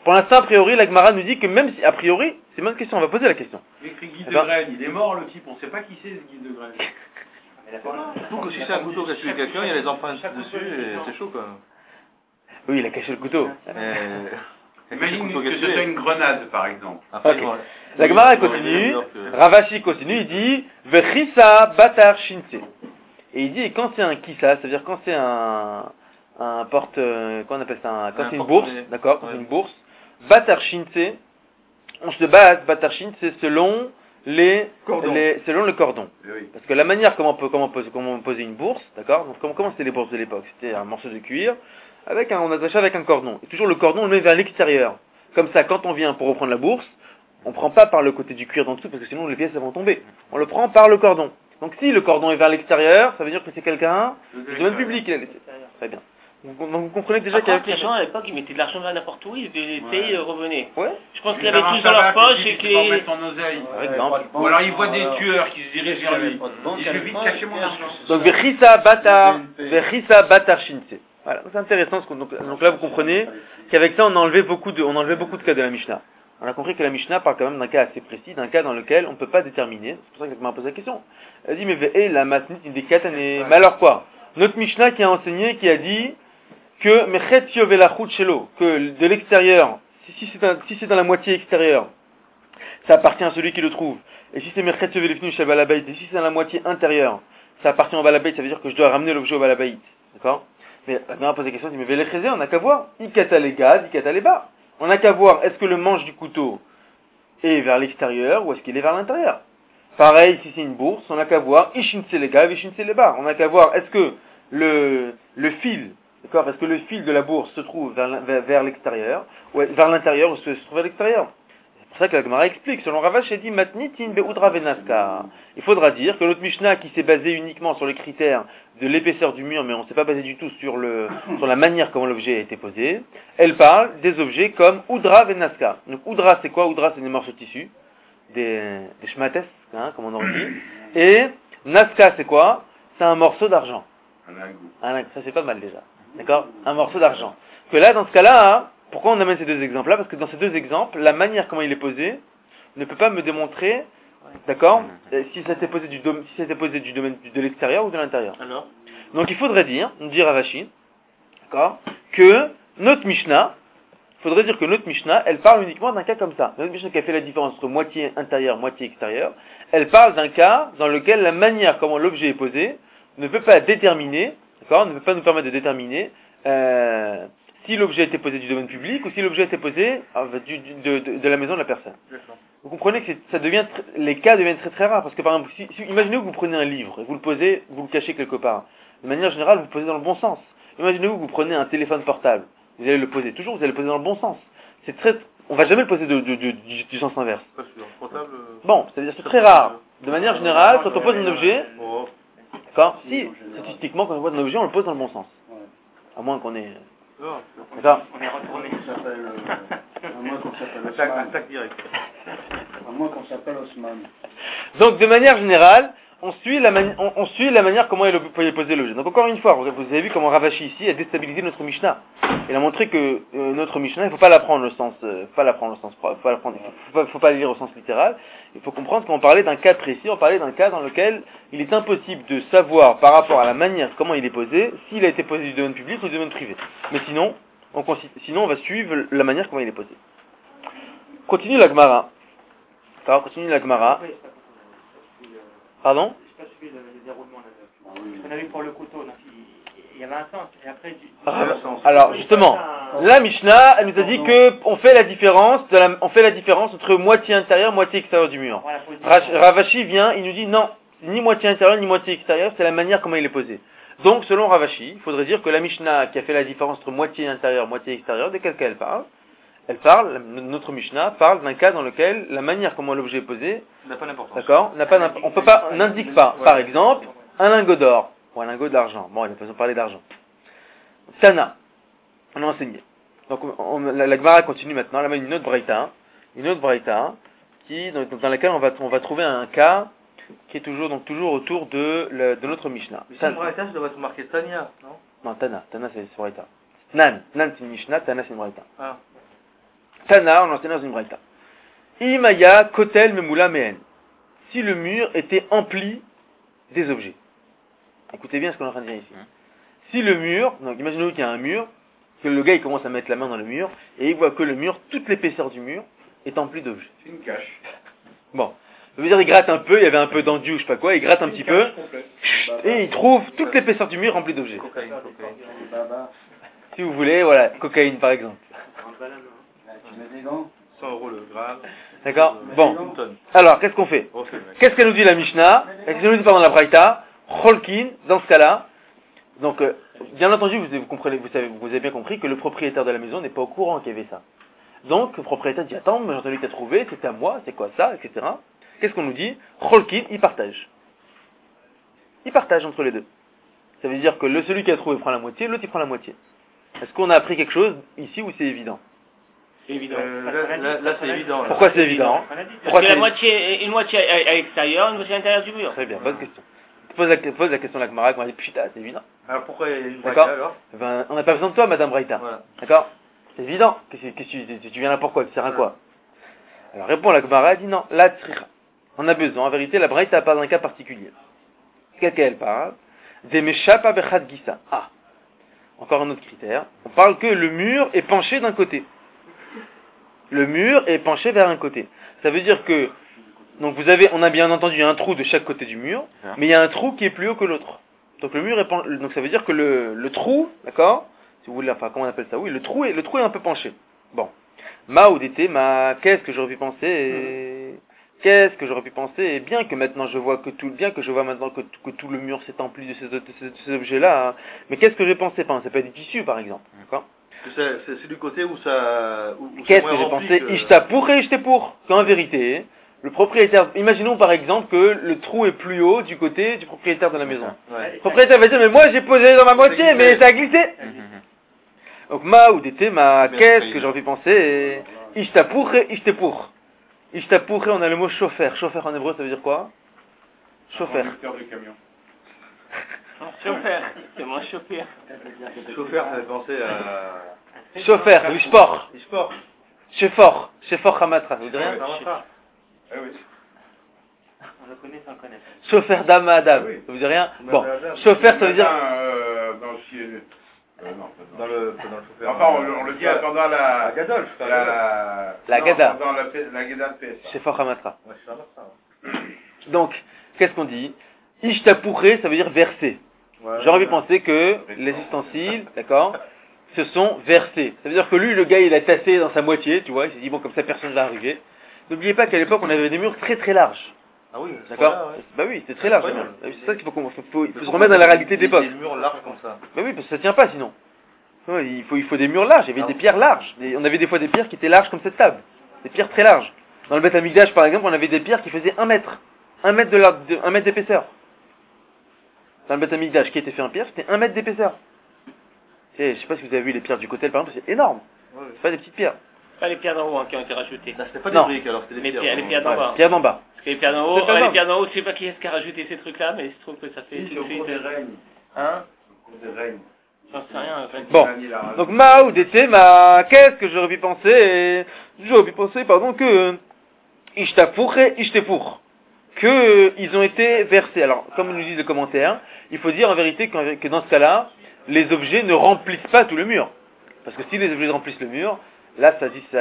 Pour l'instant, a priori, la Gemara nous dit que même si, a priori, c'est une bonne question, on va poser la question. Écrit Guy de Graine, il est mort le type, on ne sait pas qui c'est ce Guy de Graine. Surtout que si c'est un couteau qui a tué quelqu'un, il y a les empreintes dessus et c'est chaud quand même. Oui, il a caché le couteau. Imagine que ce soit une grenade, par exemple. Okay. La Gemara continue, Ravashi continue, il dit Vechisa batar shinse. Et il dit, et quand c'est un kissa, c'est-à-dire quand c'est un porte, qu'on appelle ça, quand c'est une bourse, d'accord, quand c'est une bourse, batar shinse, on se base, batar shinse, selon selon le cordon. Oui. Parce que la manière comment on posait une bourse, d'accord, donc comment c'était les bourses de l'époque, c'était un morceau de cuir, on attachait avec un cordon. Et toujours le cordon, on le met vers l'extérieur. Comme ça, quand on vient pour reprendre la bourse, on ne prend pas par le côté du cuir d'en dessous, parce que sinon les pièces vont tomber. On le prend par le cordon. Donc si le cordon est vers l'extérieur, ça veut dire que c'est quelqu'un du domaine public qui l'a laissé. Très bien. Donc vous comprenez déjà qu'il y avait... les gens à l'époque, ils mettaient de l'argent n'importe où, ils payaient et revenaient. Ouais. Je pense qu'il y avait tous dans leur poche et qu'ils mettre son oseille. Par exemple. Ou alors ils voient des tueurs qui se dirigent vers lui. Je vais vite cacher mon argent. Donc Vechisa batar shinse. Voilà, c'est intéressant. Donc là vous comprenez qu'avec ça on a enlevé beaucoup de cas de la Mishnah. On a compris que la Mishnah parle quand même d'un cas assez précis, d'un cas dans lequel on ne peut pas déterminer. C'est pour ça que m'a posé la question. Elle dit, mais la matnit indikatane. Mais alors quoi? Notre Mishnah qui a enseigné, qui a dit que mechet yovelachut shelo, que de l'extérieur, si c'est dans la moitié extérieure, ça appartient à celui qui le trouve. Et si c'est mechet yovelifnu shel balabait, et si c'est dans la moitié intérieure, ça appartient au balabait, ça veut dire que je dois ramener l'objet au balabait. D'accord? Mais on a posé la question, elle dit, mais velechezé, on n'a qu'à voir. Ikata les gaz, ikata les bas. On n'a qu'à voir, est-ce que le manche du couteau est vers l'extérieur ou est-ce qu'il est vers l'intérieur? Pareil, si c'est une bourse, on n'a qu'à voir, ishinse les gars, ishinse les bas. On n'a qu'à voir, est-ce que le fil, d'accord, est-ce que le fil de la bourse se trouve vers l'extérieur, ou vers l'intérieur, ou se trouve vers l'extérieur? C'est pour ça que la Gemara explique, selon Ravash, elle dit, matnitin be'udra venaska. Il faudra dire que notre Mishnah, qui s'est basé uniquement sur les critères de l'épaisseur du mur, mais on ne s'est pas basé du tout sur la manière comment l'objet a été posé, elle parle des objets comme Udra Venaska. Donc Udra c'est quoi? Udra c'est des morceaux de tissu, des shmates, hein, comme on en dit. Et Naska c'est quoi? C'est un morceau d'argent. Ça c'est pas mal déjà. D'accord? Un morceau d'argent. Que là, dans ce cas-là, hein, pourquoi on amène ces deux exemples-là? Parce que dans ces deux exemples, la manière comment il est posé ne peut pas me démontrer, d'accord, si ça s'est posé du domaine de l'extérieur ou de l'intérieur. Alors? Donc il faudrait dire Ravashi, d'accord, que notre Mishnah, elle parle uniquement d'un cas comme ça. Notre Mishnah qui a fait la différence entre moitié intérieur, moitié extérieur, elle parle d'un cas dans lequel la manière comment l'objet est posé ne peut pas déterminer, d'accord, ne peut pas nous permettre de déterminer si l'objet était posé du domaine public ou si l'objet était posé de la maison de la personne. Vous comprenez que les cas deviennent très très rares, parce que par exemple, imaginez-vous que vous prenez un livre et vous le cachez quelque part. De manière générale, vous le posez dans le bon sens. Imaginez-vous que vous prenez un téléphone portable. Vous allez le poser toujours, vous allez le poser dans le bon sens. On va jamais le poser du sens inverse. Bon, c'est-à-dire c'est très rare. De manière générale, quand on pose un objet, d'accord, si, statistiquement, quand on pose un objet, on le pose dans le bon sens. À moins qu'on ait... D'accord. On est retourné. Attaque direct. À moins qu'on s'appelle Osman. Donc, de manière générale, on suit la manière comment il est posé l'objet. Donc, encore une fois, vous avez vu comment Ravashi ici a déstabilisé notre Mishnah. Il a montré que notre Mishnah, il ne faut pas la prendre faut pas la lire au sens littéral. Il faut comprendre qu'on parlait d'un cas précis, on parlait d'un cas dans lequel il est impossible de savoir par rapport à la manière comment il est posé, s'il a été posé du domaine public ou du domaine privé. Mais sinon, on va suivre la manière comment il est posé. Continue la Gemara. Pardon? Je n'ai pas suivi le déroulement. On a vu pour le couteau, donc il y avait un sens. Et après, alors justement, la Mishnah, elle nous a dit que on fait la différence entre moitié intérieure, moitié extérieure du mur. Ravashi vient, il nous dit non, ni moitié intérieure ni moitié extérieure, c'est la manière comment il est posé. Donc selon Ravashi, il faudrait dire que la Mishnah qui a fait la différence entre moitié intérieure, moitié extérieure, de quel cas elle parle? Notre Mishnah parle d'un cas dans lequel la manière comment l'objet est posé n'a pas d'importance. D'accord, n'indique pas. Par exemple, un lingot d'or ou un lingot d'argent. Bon, il a pas besoin de parler d'argent. Tana, on a enseigné. Donc la Gemara continue maintenant. Là, une autre braïta dans laquelle on va trouver un cas qui est toujours autour de notre Mishnah. Mais c'est une braïta, ça doit être marqué Tania, non? Non, Tana c'est braïta. Nan c'est une Mishnah, Tana c'est une braïta. Ah. Tana, on enseigne dans une braïta. Imaya kotel memoula mehen. Si le mur était empli des objets. Écoutez bien ce qu'on est en train de dire ici. Si le mur, donc imaginez qu'il y a un mur, que le gars il commence à mettre la main dans le mur, et il voit que le mur, toute l'épaisseur du mur, est emplie d'objets. C'est une cache. Bon. Ça veut dire il gratte un peu, il y avait un peu d'enduit ou je sais pas quoi, il gratte un petit peu, et il trouve toute l'épaisseur du mur remplie d'objets. Si vous voulez, voilà, cocaïne par exemple. Tu mets des gants. 100 € le gramme. D'accord? Bon. Alors, qu'est-ce qu'on fait? Qu'est-ce qu'elle nous dit la Mishnah? Qu'est-ce qu'elle nous dit pendant la Braïta? Cholkin, dans ce cas-là. Donc, bien entendu, vous comprenez, vous avez bien compris que le propriétaire de la maison n'est pas au courant qu'il y avait ça. Donc, le propriétaire dit, attends, mais j'ai entendu que tu as trouvé, c'était à moi, c'est quoi ça, etc. Qu'est-ce qu'on nous dit? Cholkin, il partage. Il partage entre les deux. Ça veut dire que celui qui a trouvé prend la moitié, l'autre il prend la moitié. Est-ce qu'on a appris quelque chose ici ou c'est évident? C'est évident. Là, c'est évident. Pourquoi c'est évident? Parce que une moitié à l'extérieur, une moitié à l'intérieur du mur. Très bien, bonne question. Pose la question à la Gemara, qu'on a dit, putain, c'est évident. Alors pourquoi il y a une D'accord. braïta alors? Ben, on n'a pas besoin de toi, Madame Braïta. Voilà. D'accord? C'est évident. Tu viens là pourquoi? Tu sers à quoi? Alors répond la Gemara, elle dit non, la tzricha. On a besoin, en vérité, la Braïta parle d'un cas particulier. Quel cas elle parle? Des meshapa bechad gissa. Ah. Encore un autre critère. On parle que le mur est penché d'un côté. Le mur est penché vers un côté. Ça veut dire que, donc on a bien entendu un trou de chaque côté du mur, mais il y a un trou qui est plus haut que l'autre. Donc le mur est donc ça veut dire que le trou, d'accord, si vous voulez, enfin comment on appelle ça, oui, le trou est un peu penché. Bon. Qu'est-ce que j'aurais pu penser? Qu'est-ce que j'aurais pu penser? Et bien que maintenant je vois maintenant que tout le mur s'est empli de ces objets-là, hein. Mais qu'est-ce que j'ai pensé? Enfin, ça peut être du tissu, par exemple, d'accord? C'est du côté où ça... Qu'est-ce que j'ai pensé? Ishtapour et Ishtepour. Qu'en vérité, le propriétaire, imaginons par exemple que le trou est plus haut du côté du propriétaire de la maison. Ouais. Le propriétaire va dire, mais moi j'ai posé dans ma moitié, mais ça a glissé. Donc qu'est-ce que j'aurais pu penser? Ishtapour et Ishtepour. Ishtapour, on a le mot chauffeur. Chauffeur en hébreu, ça veut dire quoi? Chauffeur. Du camion. Chauffeur, c'est moi chauffeur. Chauffeur, ça fait penser à... Chauffeur, du sport. Du sport. Chauffeur Hamatra, vous dites rien? Ah oui. On le connaît sans connaître. Chauffeur d'âme à Adam, ça vous dit rien? Bon, chauffeur, ça veut dire... Dans le ciel. Non, Dans le chauffeur. enfin, on le dit pendant la Gadol, la Gada. Pendant la Gada de PS. Chauffeur Hamatra. Ouais, c'est ça. Donc, qu'est-ce qu'on dit? Ishtapouré, ça veut dire verser. Ouais, J'aurais envie de penser que les ustensiles, d'accord, se sont versés. Ça veut dire que lui, le gars, il a tassé dans sa moitié, tu vois, il s'est dit, bon, comme ça, personne ne va arriver. N'oubliez pas qu'à l'époque, on avait des murs très très larges. Ah oui, d'accord? Ouais. Bah oui, c'était très large. C'est ça qu'il faut se remettre dans la réalité de l'époque. Des murs larges comme ça. Bah oui, parce que ça tient pas sinon. Ouais, il faut des murs larges, il y avait des pierres larges. On avait des fois des pierres qui étaient larges comme cette table. Des pierres très larges. Dans le Beth Amikdash, par exemple, on avait des pierres qui faisaient 1 mètre. 1 mètre d'épaisseur. Dans le Beth Amikdash qui était fait en pierre, c'était 1 mètre d'épaisseur. Et je sais pas si vous avez vu les pierres du côté, par exemple, c'est énorme. Ouais. C'est pas des petites pierres. Pas les pierres d'en haut qui ont été rajoutées. C'était pas Non. des briques alors, c'était des pierres. Les pierres d'en bas. Pierres d'en bas. Parce que les pierres d'en haut, je sais pas qui est-ce qui a rajouté ces trucs-là, mais il se trouve que ça fait... C'est au cours des règnes. Hein? Au cours des règnes. J'en sais rien. En fait. Bon. Donc qu'est-ce que j'aurais pu penser? J'aurais pu penser, que Ishtapour et Ishtepour. Que ils ont été versés. Alors, comme nous disent les commentaires, il faut dire en vérité que dans ce cas-là, les objets ne remplissent pas tout le mur. Parce que si les objets remplissent le mur, là,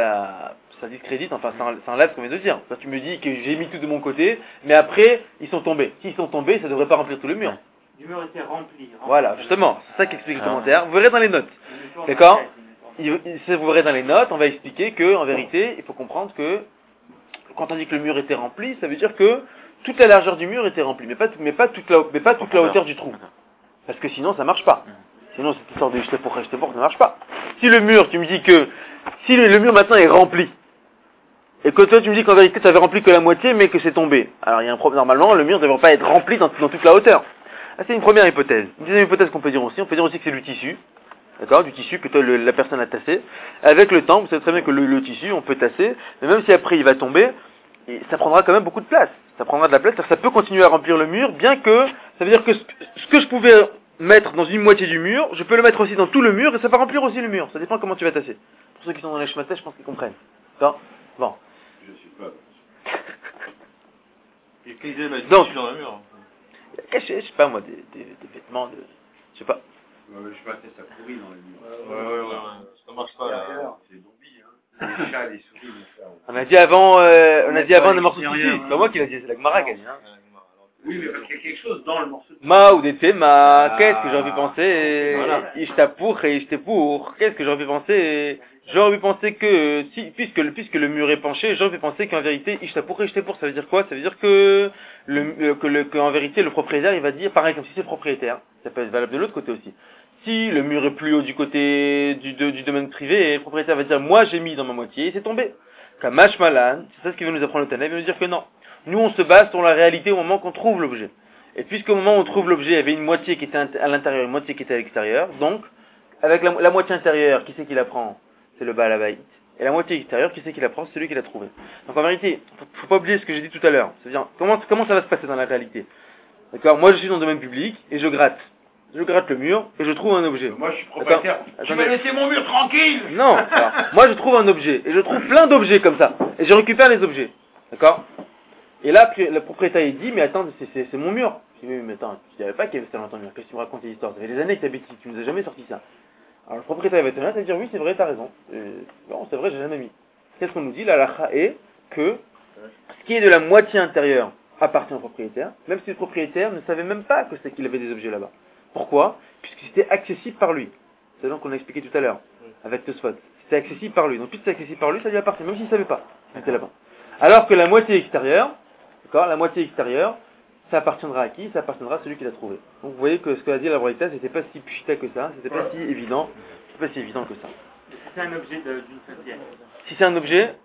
ça discrédite, enfin, ça enlève ce qu'on vient de dire. Parce que tu me dis que j'ai mis tout de mon côté, mais après, ils sont tombés. S'ils sont tombés, ça ne devrait pas remplir tout le mur. Du mur était rempli. Voilà, justement, c'est ça qu'explique le commentaire. Vous verrez dans les notes. D'accord? Vous verrez dans les notes, on va expliquer que, en vérité, il faut comprendre que, quand on dit que le mur était rempli, ça veut dire que toute la largeur du mur était remplie, mais pas toute la hauteur du trou. Parce que sinon, ça marche pas. Sinon, cette histoire de Ishtepour ne marche pas. Si le mur, tu me dis que, si le mur maintenant est rempli, et que toi tu me dis qu'en vérité ça avait rempli que la moitié, mais que c'est tombé. Alors il y a un problème, normalement, le mur ne devrait pas être rempli dans toute la hauteur. Ah, c'est une première hypothèse. Une deuxième hypothèse qu'on peut dire aussi, on peut dire aussi que c'est du tissu. D'accord? Du tissu que la personne a tassé. Avec le temps, vous savez très bien que le tissu, on peut tasser, mais même si après il va tomber, ça prendra quand même beaucoup de place. Ça prendra de la place, ça peut continuer à remplir le mur, bien que, ça veut dire que ce que je pouvais mettre dans une moitié du mur, je peux le mettre aussi dans tout le mur et ça va remplir aussi le mur. Ça dépend comment tu vas tasser. Pour ceux qui sont dans les shmatas, je pense qu'ils comprennent. D'accord ? Bon. Je suis pas. Et quelle idée Donc, dans le mur? Caché, je sais pas moi, des vêtements, je sais pas. Je sais pas si ça pourrit dans les murs. Ouais. Ça marche pas là. C'est zombie, hein. Les chats, les souris, les chats. On a dit avant des morceaux de tissu. C'est pas moi qui l'a dit, c'est la Gemara qui a dit. Hein. Oui, mais parce qu'il y a quelque chose dans le morceau de tissu. Ma ou des thémas, qu'est-ce que j'aurais pu penser? Voilà. Ishtapour et ishtapour, qu'est-ce que j'aurais pu penser? J'aurais pu penser que, puisque le mur est penché, j'aurais pu penser qu'en vérité, ishtapour et ishtapour, ça veut dire quoi? Ça veut dire que, qu'en vérité, le propriétaire, il va dire, pareil, comme si c'est le propriétaire. Ça peut être valable de l'autre côté aussi. Si le mur est plus haut du côté du domaine privé, le propriétaire va dire, moi j'ai mis dans ma moitié et c'est tombé. Kamash Malan, c'est ça ce qu'il veut nous apprendre le Tana, il veut nous dire que non. Nous on se base sur la réalité au moment qu'on trouve l'objet. Et puisqu'au moment où on trouve l'objet, il y avait une moitié qui était à l'intérieur, une moitié qui était à l'extérieur, donc, avec la moitié intérieure, qui c'est qui la prend? C'est le Baal Habayit. Et la moitié extérieure, qui c'est qui la prend? C'est celui qui l'a trouvé. Donc en vérité, faut pas oublier ce que j'ai dit tout à l'heure. C'est-à-dire, comment ça va se passer dans la réalité? D'accord? Moi je suis dans le domaine public, et je gratte. Je gratte le mur et je trouve un objet. Moi, je suis propriétaire. Tu m'as laissé mon mur tranquille! Non. Alors, moi, je trouve un objet. Et je trouve plein d'objets comme ça. Et je récupère les objets. D'accord? Et là, le propriétaire, il dit, mais attends, c'est mon mur. Je dis, mais attends, tu savais pas qu'il y avait ça dans ton mur. Qu'est-ce que tu me racontes l'histoire? Ça fait des années que t'habites ici. Tu nous as jamais sorti ça. Alors, le propriétaire va être honnête et dire, oui, c'est vrai, t'as raison. Non, c'est vrai, j'ai jamais mis. Qu'est-ce qu'on nous dit? La halakha est que ce qui est de la moitié intérieure appartient au propriétaire, même si le propriétaire ne savait même pas que c'est qu'il avait des objets là-bas. Pourquoi? Puisque c'était accessible par lui. C'est donc qu'on a expliqué tout à l'heure, avec Tosfot. C'était accessible par lui. Donc, puisque c'est accessible par lui, ça lui appartient, même s'il ne savait pas qu'il était là-bas. Alors que la moitié extérieure, d'accord, la moitié extérieure, ça appartiendra à qui? Ça appartiendra à celui qui l'a trouvé. Donc, vous voyez que ce qu'a dit la Braïta, c'était pas si pchita que ça, c'était pas si évident, c'est pas si évident que ça. C'est un objet d'une seule pièce. Si c'est un objet,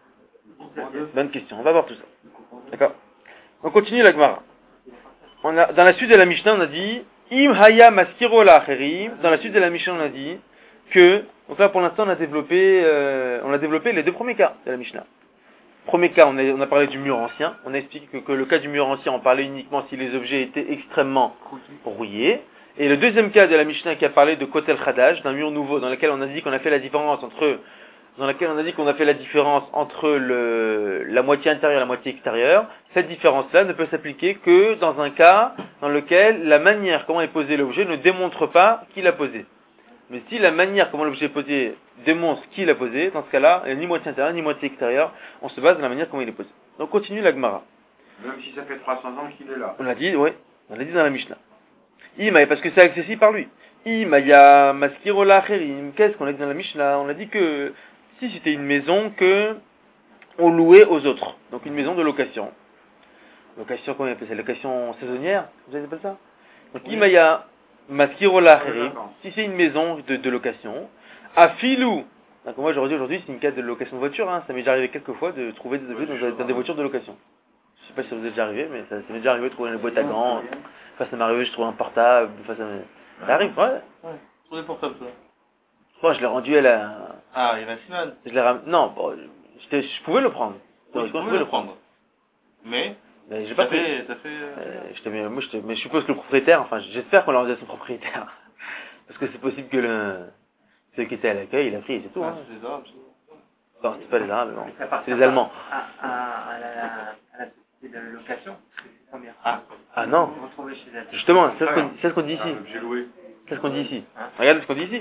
bonne question, on va voir tout ça. D'accord? On continue la Gemara. Dans la suite de la Mishnah, on a dit, Im haya maskiro la acherim. Dans la suite de la Mishnah, on a dit que, donc là pour l'instant on a développé les deux premiers cas de la Mishnah. Premier cas, on a parlé du mur ancien. On a expliqué que le cas du mur ancien, on parlait uniquement si les objets étaient extrêmement rouillés. Et le deuxième cas de la Mishnah qui a parlé de Kotel Khadash, d'un mur nouveau, dans lequel on a dit qu'on a fait la différence entre la moitié intérieure et la moitié extérieure. Cette différence-là ne peut s'appliquer que dans un cas dans lequel la manière comment est posé l'objet ne démontre pas qui l'a posé. Mais si la manière comment l'objet est posé démontre qui l'a posé, dans ce cas-là, il n'y a ni moitié intérieure ni moitié extérieure, on se base sur la manière comment il est posé. Donc continue la Gemara. Même si ça fait 300 ans qu'il est là. On l'a dit, oui, on l'a dit dans la Mishnah. Parce que c'est accessible par lui. Imaya maskiro la acherim. Qu'est-ce qu'on a dit dans la Mishnah? On a dit que si c'était une maison que on louait aux autres, donc une maison de location. Location, comment on appelle ça? Location saisonnière, vous appelez ça? Donc Imaya maskiro la acherim. Si c'est une maison de location, afilou. Donc moi j'aurais dit aujourd'hui c'est une case de location de voiture, hein. Ça m'est déjà arrivé quelques fois de trouver des objets dans des voitures de location. Je sais pas si ça vous est déjà arrivé, mais ça m'est déjà arrivé de trouver une boîte à gants. Enfin, ça m'est arrivé, je trouve un portable. Enfin, ça arrive, ouais. Trouver portable, ça. Bon, je l'ai rendu à la... Ah, il y en a Sinan. Je l'ai non, bon, je pouvais le prendre. Oui, je pouvais le prendre. Mais j'ai pas pris. Mais je suppose que le propriétaire, enfin, j'espère qu'on l'a rendu à son propriétaire. Parce que c'est possible que celui qui était à l'accueil, il a pris et c'est tout. Ah, hein. c'est les Arabes, Non, c'est pas les Arabes, non. C'est les Allemands. À la société de location, c'est combien? Ah non. Chez elle. Justement, c'est ce qu'on dit ici. J'ai loué. C'est ce qu'on dit ici. Regardez ce qu'on dit ici.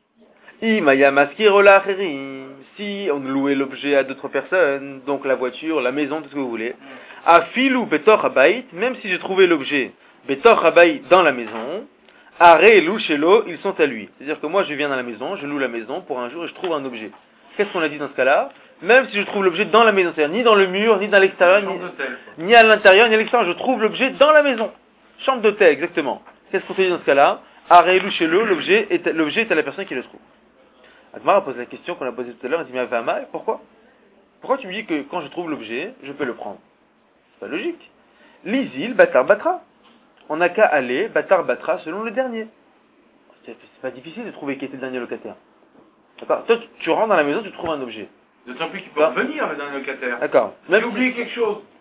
Si on louait l'objet à d'autres personnes, donc la voiture, la maison, tout ce que vous voulez. Afilou betor habayit, même si j'ai trouvé l'objet betor habayit dans la maison, are lou shelo, ils sont à lui. C'est-à-dire que moi je viens dans la maison, je loue la maison pour un jour et je trouve un objet. Qu'est-ce qu'on a dit dans ce cas-là? Même si je trouve l'objet dans la maison, c'est-à-dire ni dans le mur, ni dans l'extérieur, ni à l'intérieur, ni à l'extérieur, je trouve l'objet dans la maison. Chambre d'hôtel, exactement. Qu'est-ce qu'on te dit dans ce cas-là? Are lou shelo, l'objet est à la personne qui le trouve. Agmara pose la question qu'on a posée tout à l'heure, elle dit, mais Vama, pourquoi? Pourquoi tu me dis que quand je trouve l'objet, je peux le prendre? C'est pas logique. L'izil, batar, batra. On n'a qu'à aller, batar, batra, selon le dernier. C'est pas difficile de trouver qui était le dernier locataire. D'accord? Toi, tu rentres dans la maison, tu trouves un objet. D'autant plus qu'il peut revenir, le dernier locataire. D'accord. J'ai oublié quelque chose.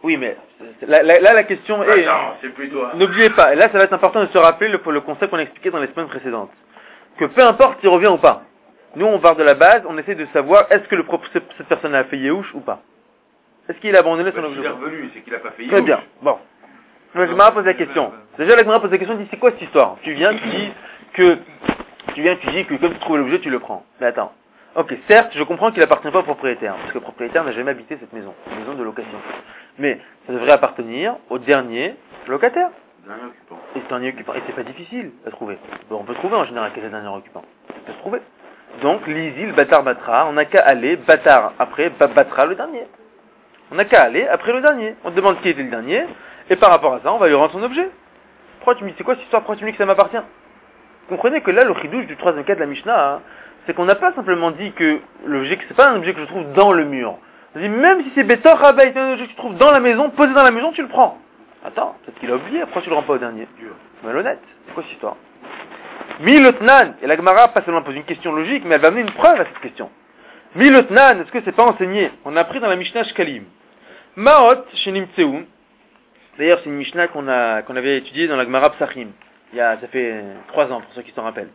Oui, mais là, la question est... Non, c'est plus toi. N'oubliez pas, et là ça va être important de se rappeler le concept qu'on a expliqué dans les semaines précédentes. Que peu importe s'il revient ou pas. Nous, on part de la base, on essaie de savoir est-ce que cette personne a fait Yehush ou pas. Est-ce qu'il a abandonné son objet? S'il est revenu, c'est qu'il a pas fait Yehush. Très bien. Bon. La Gemara pose la question. Déjà, la Gemara pose la question, dit c'est quoi cette histoire? Tu viens, tu dis que comme tu trouves l'objet, tu le prends. Mais attends. Ok, certes, je comprends qu'il appartient pas au propriétaire, parce que le propriétaire n'a jamais habité cette maison, une maison de location. Mais ça devrait appartenir au dernier locataire. Dernier occupant. Et c'est dernier occupant. Et c'est pas difficile à trouver. Bon, on peut trouver en général quel est le dernier occupant. On peut se trouver. Donc, l'Isil, Batar, Batra, on n'a qu'à aller, Batar, après, Batra, le dernier. On n'a qu'à aller après le dernier. On te demande qui était le dernier, et par rapport à ça, on va lui rendre son objet. Pourquoi tu me dis, c'est quoi cette histoire? Pourquoi tu me dis que ça m'appartient? Vous comprenez que là, le chidouche du troisième cas de la Mishnah, hein, c'est qu'on n'a pas simplement dit que l'objet, que c'est pas un objet que je trouve dans le mur. On dit, même si c'est Betor Rabba, c'est un objet que tu trouves dans la maison, posé dans la maison, tu le prends. Attends, peut-être qu'il a oublié, pourquoi tu le rends pas au dernier? Malhonnête, c'est quoi cette histoire? Milotnan, et la Gemara pas seulement pose une question logique, mais elle va amener une preuve à cette question. Milotnan, est-ce que c'est pas enseigné? On a appris dans la Mishnah Shkalim. Maot shenim tseum. D'ailleurs, c'est une Mishnah qu'on avait étudiée dans la Gemara Psachim. Ça fait 3 ans, pour ceux qui s'en rappellent.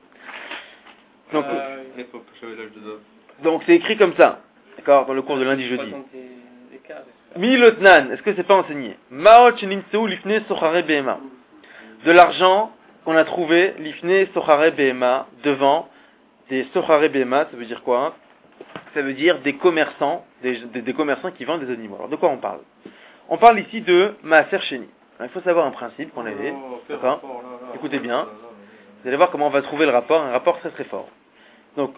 Donc c'est écrit comme ça, d'accord, dans le cours de lundi jeudi. Milotnan, est-ce que c'est pas enseigné? Maot shenim tseu lifne sochare behema. De l'argent qu'on a trouvé lifne sochare behema, devant des sochare behema, ça veut dire quoi? Ça veut dire des commerçants, des commerçants qui vendent des animaux. Alors de quoi on parle? On parle ici de Maaser Sheni. Il faut savoir un principe qu'on avait, d'accord? Écoutez bien, vous allez voir comment on va trouver le rapport, un rapport très très fort. Donc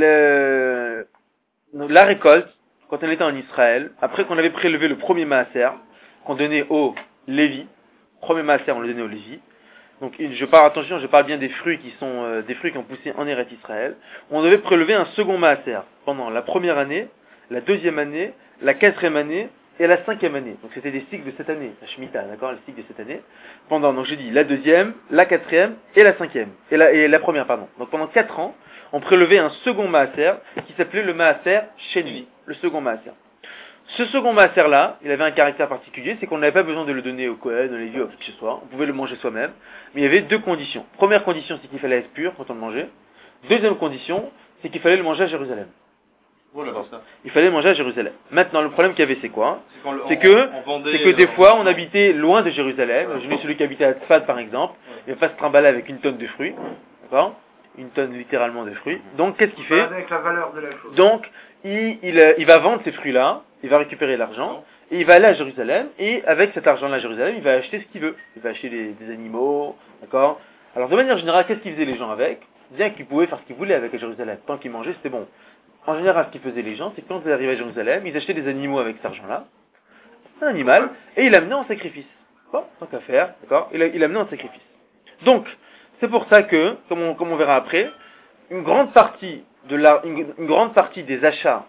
la récolte, quand on était en Israël, après qu'on avait prélevé le premier Maaser, qu'on donnait au Lévi, premier Maaser on le donnait au Lévi. Donc je parle bien des fruits qui sont des fruits qui ont poussé en Eretz Israël. On devait prélever un second Maaser pendant la première année, la deuxième année, la quatrième année et la 5e année. Donc c'était des cycles de cette année, la Shemitah, d'accord, le cycle de cette année. Donc j'ai dit la 2e, la 4e et la 5e et la première, pardon. Donc pendant 4 ans, on prélevait un second Maaser qui s'appelait le Maaser Sheni, le second Maaser. Ce second Maaser là, il avait un caractère particulier, c'est qu'on n'avait pas besoin de le donner au Kohen, au Lévi, ou qui que ce soit. On pouvait le manger soi-même, mais il y avait 2 conditions. Première condition, c'est qu'il fallait être pur quand on le mangeait. Deuxième condition, c'est qu'il fallait le manger à Jérusalem. Il fallait manger à Jérusalem. Maintenant, le problème qu'il y avait, c'est quoi? C'est que des fois, on habitait loin de Jérusalem. Je dis celui qui habitait à Tzfad, par exemple, il va pas se trimballer avec une tonne de fruits, d'accord? Une tonne littéralement de fruits. Donc, qu'est-ce qu'il fait? Avec la valeur de la chose. Donc, il va vendre ces fruits-là, il va récupérer l'argent, et il va aller à Jérusalem, et avec cet argent-là à Jérusalem, il va acheter ce qu'il veut. Il va acheter des animaux, d'accord? Alors, de manière générale, qu'est-ce qu'ils faisaient les gens avec? Bien qu'ils pouvaient faire ce qu'ils voulaient avec à Jérusalem. Tant qu'ils mangeaient, c'était bon. En général, ce qu'ils faisaient les gens, c'est que quand ils arrivaient à Jérusalem, ils achetaient des animaux avec cet argent-là, un animal, et ils l'amenaient en sacrifice. Bon, tant qu'à faire, d'accord, il l'amenait en sacrifice. Donc, c'est pour ça que, comme on verra après, une grande partie des achats,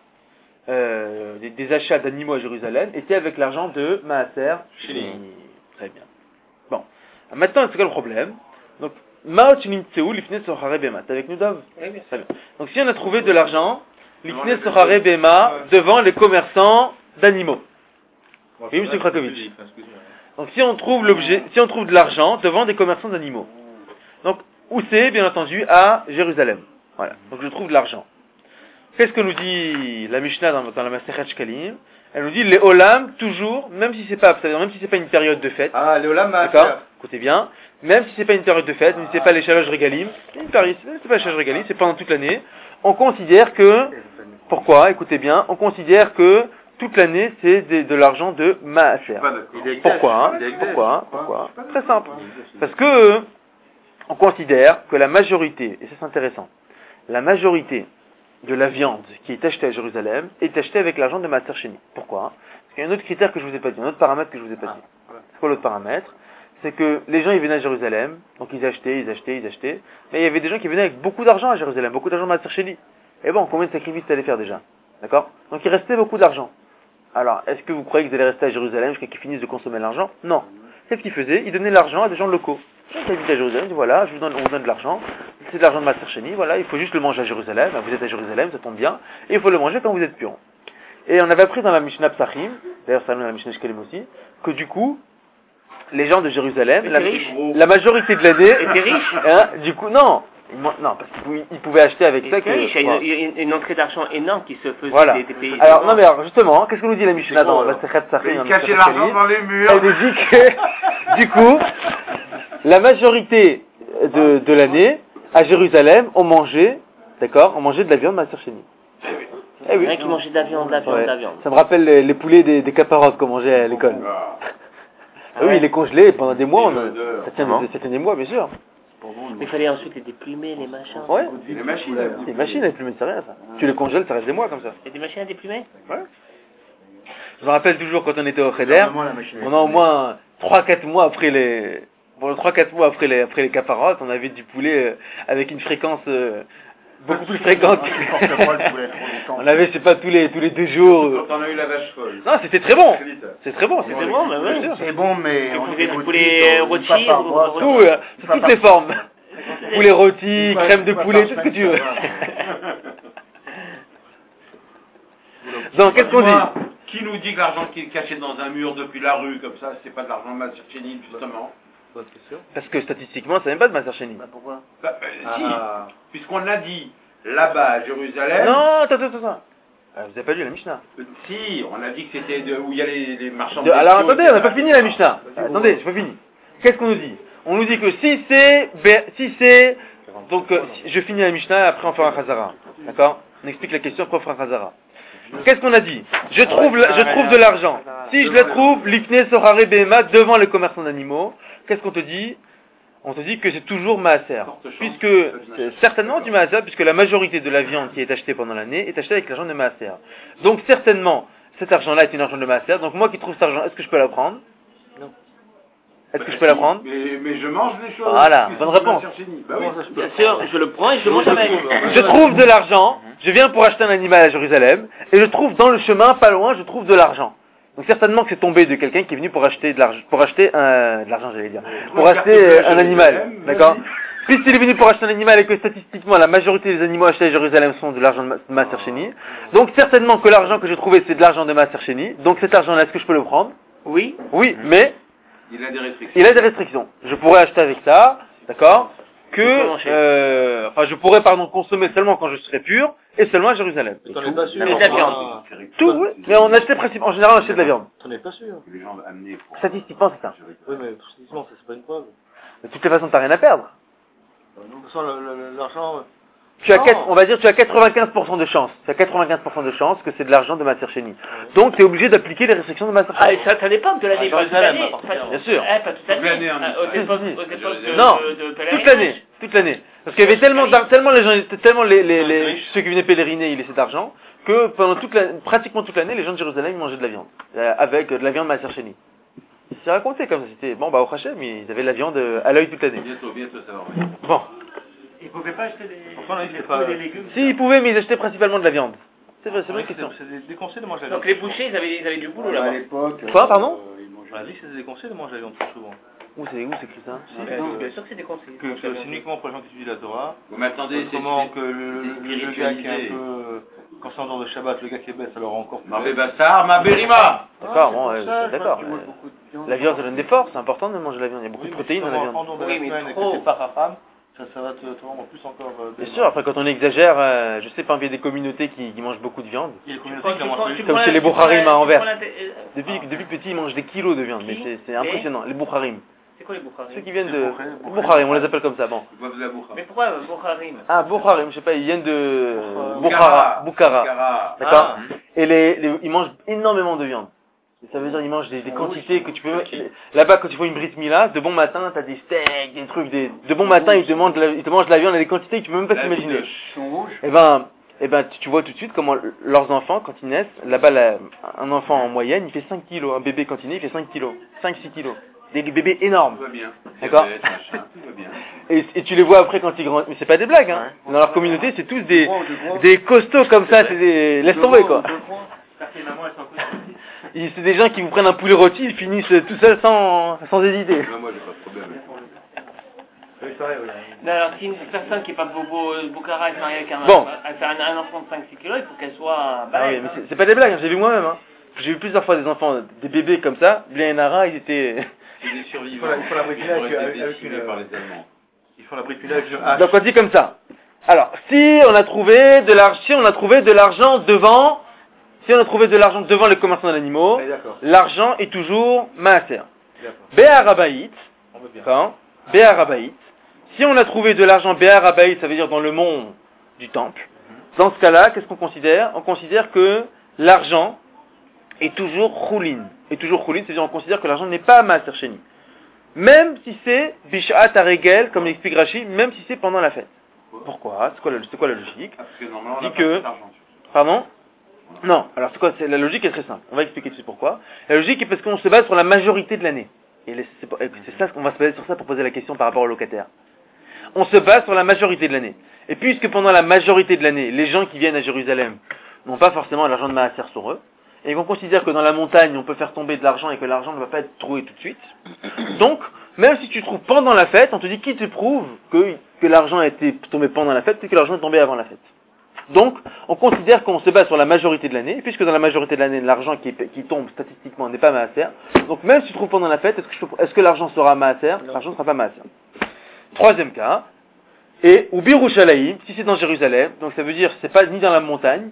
des achats d'animaux à Jérusalem étaient avec l'argent de Maaser Sheni. Très bien. Bon. Maintenant, c'est quoi le problème? Donc, Maot Shenim Tseu lifne sochare behema. T'es avec nous, Dov? Oui, bien sûr. Donc, si on a trouvé de l'argent, lifne sochare behema, devant les commerçants d'animaux. Oui, monsieur Krakovitch. Donc, si on trouve de l'argent devant des commerçants d'animaux. Donc, où c'est? Bien entendu, à Jérusalem. Voilà. Donc, je trouve de l'argent. Qu'est-ce que nous dit la Mishnah dans la Masechet Shkalim? Elle nous dit les olam toujours, même si c'est pas une période de fête. Ah, les olam, d'accord? Écoutez bien, même si c'est pas une période de fête, même si c'est pas les Shalosh Regalim, c'est pas les Shalosh Regalim, c'est pendant toute l'année. On considère que, pourquoi? Écoutez bien, on considère que toute l'année c'est de l'argent de Maaser. Pourquoi? Pourquoi? Très simple. Parce que on considère que la majorité, et ça c'est intéressant, la majorité de la viande qui est achetée à Jérusalem est achetée avec l'argent de Maaser Sheni. Pourquoi? Parce qu'il y a un autre critère que je vous ai pas dit, un autre paramètre que je vous ai pas dit. C'est quoi l'autre paramètre? C'est que les gens ils venaient à Jérusalem, donc ils achetaient, mais il y avait des gens qui venaient avec beaucoup d'argent à Jérusalem, beaucoup d'argent de Maaser Sheni. Et bon, combien de sacrifices tu allais faire déjà? D'accord? Donc il restait beaucoup d'argent. Alors, est-ce que vous croyez qu'ils allaient rester à Jérusalem jusqu'à qu'ils finissent de consommer l'argent? Non. Qu'est-ce qu'ils faisaient? Ils donnaient l'argent à des gens locaux. Les gens qui habitent à Jérusalem, ils disent voilà, on vous donne de l'argent, c'est de l'argent de Maaser Sheni, voilà, il faut juste le manger à Jérusalem, vous êtes à Jérusalem, ça tombe bien, et il faut le manger quand vous êtes pur. Et on avait appris dans la Mishnah Psachim, d'ailleurs ça dans la Mishnah Shkelim aussi, que du coup, les gens de Jérusalem, la majorité de l'année, étaient riches. Hein, du coup, non, parce qu'ils pouvaient acheter avec ça. Il y a une entrée d'argent énorme qui se faisait voilà. des pays. Alors, non, mais alors, justement, qu'est-ce que nous dit la Mishnah dans la Sechet Psachim? Ils cachaient l'argent dans les murs. Elle nous dit que, du coup, la majorité de l'année, à Jérusalem, on mangeait, d'accord, on mangeait de la viande Maaser Sheni. Eh oui. Rien qui mangeait de la viande, de la viande, de la viande. Ça me rappelle les poulets des caparottes qu'on mangeait à l'école. Ah oui, il est congelé pendant des mois, ça tient des mois, bien sûr. Mais il fallait ensuite les déplumer, les machins. Ouais. Les machines. Les machines à déplumer, c'est rien ça. Tu les congèles, ça reste des mois comme ça. Et des machines à déplumer? Ouais. Je me rappelle toujours quand on était au Cheder, pendant au moins 3-4 mois après les... Bon, 3-4 mois après les caparottes, on avait du poulet avec une fréquence beaucoup plus fréquente. On avait, je sais pas, tous les 2 jours. Quand on a eu la vache folle. Non, c'était très bon. C'est très bon. C'était bon, mais oui. C'est bon, mais Vous on faisiez du poulet rôti, Tout, sous toutes les formes. Poulet rôti, crème de poulet, tout ce que tu veux. Donc, qu'est-ce qu'on dit? Qui nous dit que l'argent qui est caché dans un mur depuis la rue, comme ça, c'est pas de l'argent de Maaser Sheni, justement? Parce que statistiquement, ça n'est pas de Maaser Sheni. Pourquoi? Si, puisqu'on a dit là-bas à Jérusalem. Non, attends. Vous n'avez pas lu la Mishnah. Si, on a dit que c'était où il y a les marchands de. Alors attendez, on n'a pas fini la Mishnah. Attendez, j'ai pas fini. Qu'est-ce qu'on nous dit? On nous dit que si c'est, donc je finis la Mishnah, après on fera un Chazara. D'accord? On explique la question, après on fera un Chazara. Qu'est-ce qu'on a dit? Je trouve de l'argent. Si je le trouve, l'Ifne Sorare Behema devant les commerçants d'animaux. Qu'est-ce qu'on te dit? On te dit que c'est toujours Maaser. Puisque, c'est certainement du Maaser, puisque la majorité de la viande qui est achetée pendant l'année est achetée avec l'argent de Maaser. Donc certainement, cet argent-là est une argent de Maaser. Donc moi qui trouve cet argent, est-ce que je peux la prendre? Non. Est-ce que je peux la prendre? Mais je mange les choses. Voilà, bonne réponse. Bah oui. Bien sûr, je le prends et je le mange avec. Je trouve de l'argent, je viens pour acheter un animal à Jérusalem, et je trouve dans le chemin, pas loin, je trouve de l'argent. Donc certainement que c'est tombé de quelqu'un qui est venu pour acheter de l'argent, j'allais dire, pour acheter un animal, d'accord? Puisqu'il est venu pour acheter un animal et que statistiquement la majorité des animaux achetés à Jérusalem sont de l'argent de Maaser Sheni, donc certainement que l'argent que j'ai trouvé c'est de l'argent de Maaser Sheni, donc cet argent-là, est-ce que je peux le prendre? Oui. Oui, mais il a des restrictions. Il a des restrictions. Je pourrais acheter avec ça, d'accord? Je pourrais consommer seulement quand je serai pur et seulement à Jérusalem. C'est de la viande. Tout, oui. Mais on achetait en général on achetait de la viande. T'en es pas sûr. Les gens amenés pour... Statistiquement c'est ça. Oui, mais statistiquement, c'est pas une preuve. De toutes les façons, t'as rien à perdre. De toute façon, l'argent... On va dire tu as 95% de chance. Tu as 95% de chance que c'est de l'argent de Maaser Sheni. Donc tu es obligé d'appliquer les restrictions de Maaser Sheni. Ah, ça dépend de l'année. Pas toute l'année. Bien sûr. Pas toute l'année. Non, toute l'année. Parce qu'il y avait tellement les gens, ceux qui venaient pèleriner, ils laissaient d'argent, que pendant pratiquement toute l'année, les gens de Jérusalem, ils mangeaient de la viande. Avec de la viande Maaser Sheni. C'est raconté comme ça. C'était, au Hachem, mais ils avaient de la viande à l'œil toute l'année. Bientôt, ça va. Bon. Ils ne pouvaient pas acheter des légumes. Si, ils pouvaient, mais ils achetaient principalement de la viande. C'est vrai, c'est une question. C'est déconseillé de manger la viande. Donc les bouchers, ils avaient du boulot là-bas. à l'époque. Quoi, pardon? On a dit que c'était déconseillé de manger la viande très souvent. Où c'est écrit ça? Bien sûr que c'est déconseillé. Que c'est uniquement pour les gens qui étudient la Torah. Vous m'attendez, Comment que le gars qui est un peu... Quand c'est en dehors de Shabbat, le gars qui est bête, ça leur rend encore plus... Marvé Bassar, ma Bérima. D'accord, bon, je suis d'accord. La viande, ça donne des forces, c'est important de manger de la viande. Il y a beaucoup de protéines dans la viande. Oui, mais trop. Ça va te rendre plus encore... Bien sûr, après quand on exagère, je sais pas, il y a des communautés qui mangent beaucoup de viande. Il y a des communautés qui en mangent plus. Comme chez les Boucharim à Anvers. Depuis petit, ils mangent des kilos de viande, mais c'est impressionnant. Les Boucharim. C'est quoi les Boucharim? Ceux qui viennent de... Boucharim, on les appelle comme ça, bon. Mais pourquoi Boucharim? Ah, Boucharim, je sais pas, ils viennent de... Bukhara. D'accord. Et ils mangent énormément de viande. Ça veut dire qu'ils mangent des quantités que tu peux... Là-bas, quand tu fais une brit mila, de bon matin, t'as des steaks, des trucs, de bon matin, ils te mangent de la viande à des quantités que tu peux même pas t'imaginer. Et ben, tu vois tout de suite comment leurs enfants, quand ils naissent, là-bas, un enfant en moyenne, il fait 5 kilos. Un bébé, quand il naît, il fait 5 kilos. 5-6 kilos. Des bébés énormes. Tout va bien. D'accord? Tout va bien. Et tu les vois après quand ils grandissent. Mais c'est pas des blagues, hein. Dans leur communauté, c'est tous des costauds comme ça, c'est des... Laisse tomber, quoi. C'est des gens qui vous prennent un poulet rôti, ils finissent tout seuls sans hésiter. Moi, j'ai pas de problème. Non, alors si une personne qui n'est pas Bokhara, elle s'arrive avec elle fait un enfant de 5-6 kilos, il faut qu'elle soit balèze. Ah oui, mais c'est pas des blagues, j'ai vu moi-même. Hein. J'ai vu plusieurs fois des enfants, des bébés comme ça, Blienara, ils étaient... C'est des survivants. Il faut la briculer avec une... par les Allemands. Il faut la briculer avec une hache. Donc on dit comme ça. Alors, si on a trouvé de l'argent devant... Si on a trouvé de l'argent devant les commerçants d'animaux, l'argent est toujours maaser. Béharabaït, si on a trouvé de l'argent Béharabaït, ça veut dire dans le monde du temple, dans ce cas-là, qu'est-ce qu'on considère? On considère que l'argent est toujours choulin. C'est-à-dire on considère que l'argent n'est pas maaser chéni. Même si c'est bishat aregel, comme l'explique Rashi, même si c'est pendant la fête. Pourquoi? C'est quoi la logique? Parce que normalement, on dit que... Pardon? Non, alors c'est quoi? La logique est très simple. On va expliquer tout de suite pourquoi. La logique est parce qu'on se base sur la majorité de l'année. Et c'est ça qu'on va se baser sur ça pour poser la question par rapport aux locataires. On se base sur la majorité de l'année. Et puisque pendant la majorité de l'année, les gens qui viennent à Jérusalem n'ont pas forcément l'argent de Maaser sur eux, et qu'on considère que dans la montagne on peut faire tomber de l'argent et que l'argent ne va pas être trouvé tout de suite, donc même si tu trouves pendant la fête, on te dit qui te prouve que l'argent a été tombé pendant la fête, c'est que l'argent est tombé avant la fête. Donc, on considère qu'on se base sur la majorité de l'année, et puisque dans la majorité de l'année, l'argent qui tombe statistiquement n'est pas maaser, donc même si tu trouves pendant la fête, est-ce que l'argent sera maaser? L'argent ne sera pas maaser. Troisième cas, et ou Birushalayim, si c'est dans Jérusalem, donc ça veut dire c'est pas ni dans la montagne,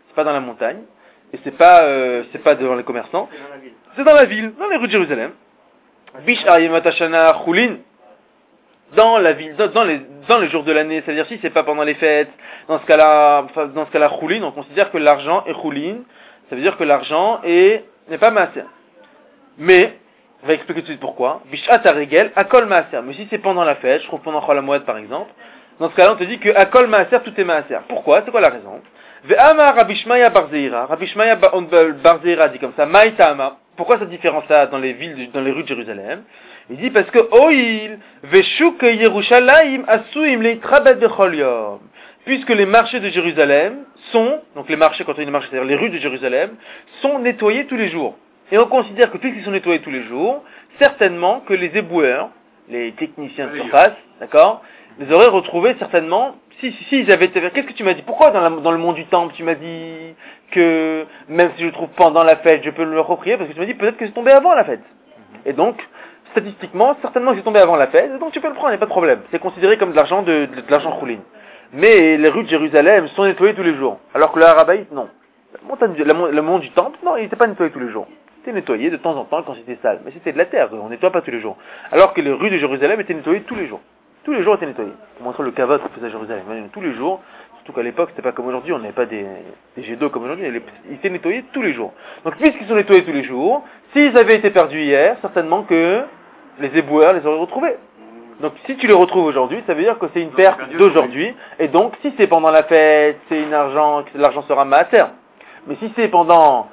et c'est pas devant les commerçants, c'est dans la ville, dans les rues de Jérusalem. Bish Ariyematashana Choulin, dans la ville, dans les jours de l'année, c'est-à-dire si c'est pas pendant les fêtes, dans ce cas-là, choulin, on considère que l'argent est choulin, ça veut dire que l'argent n'est pas maaser. Mais, on va expliquer tout de suite pourquoi. Bishat aregel, akol maaser. Mais si c'est pendant la fête, je trouve pendant Chol HaMoed par exemple, dans ce cas-là on te dit que akol maaser, tout est maaser. Pourquoi? C'est quoi la raison? Ve'ama Rabbi Shmaya bar Zeira. Rabbi Shmaya bar Zeira dit comme ça, Maïtama. Pourquoi cette différence-là dans les rues de Jérusalem? Il dit parce que Oil veshuk Yerushalayim asuim leitrabet bechol yom. Puisque les marchés de Jérusalem donc les marchés, quand on dit les marchés, c'est-à-dire les rues de Jérusalem, sont nettoyés tous les jours. Et on considère que puisqu'ils sont nettoyés tous les jours, certainement que les éboueurs, les techniciens de surface, d'accord, les auraient retrouvés certainement, si ils avaient été... Qu'est-ce que tu m'as dit? Pourquoi dans le monde du temple, tu m'as dit que même si je le trouve pendant la fête, je peux le reproprier? Parce que tu m'as dit peut-être que c'est tombé avant la fête. Et donc, statistiquement, certainement que c'est tombé avant la fête, donc tu peux le prendre, il n'y a pas de problème. C'est considéré comme de l'argent de l'argent choulin. Mais les rues de Jérusalem sont nettoyées tous les jours. Alors que le Harabaït, non. Le monde du temple, non, il n'était pas nettoyé tous les jours. C'était nettoyé de temps en temps quand c'était sale. Mais c'était de la terre, on ne nettoie pas tous les jours. Alors que les rues de Jérusalem étaient nettoyées tous les jours. Tous les jours étaient nettoyés. Pour montrer le kavod qu'on faisait à Jérusalem. Tous les jours, surtout qu'à l'époque, c'était pas comme aujourd'hui, on n'avait pas des jets d'eau comme aujourd'hui, ils étaient nettoyés tous les jours. Donc puisqu'ils sont nettoyés tous les jours, s'ils avaient été perdus hier, certainement que les éboueurs les auraient retrouvés. Donc si tu les retrouves aujourd'hui, ça veut dire que c'est une perte d'aujourd'hui, et donc si c'est pendant la fête, l'argent sera maaser. Mais si c'est pendant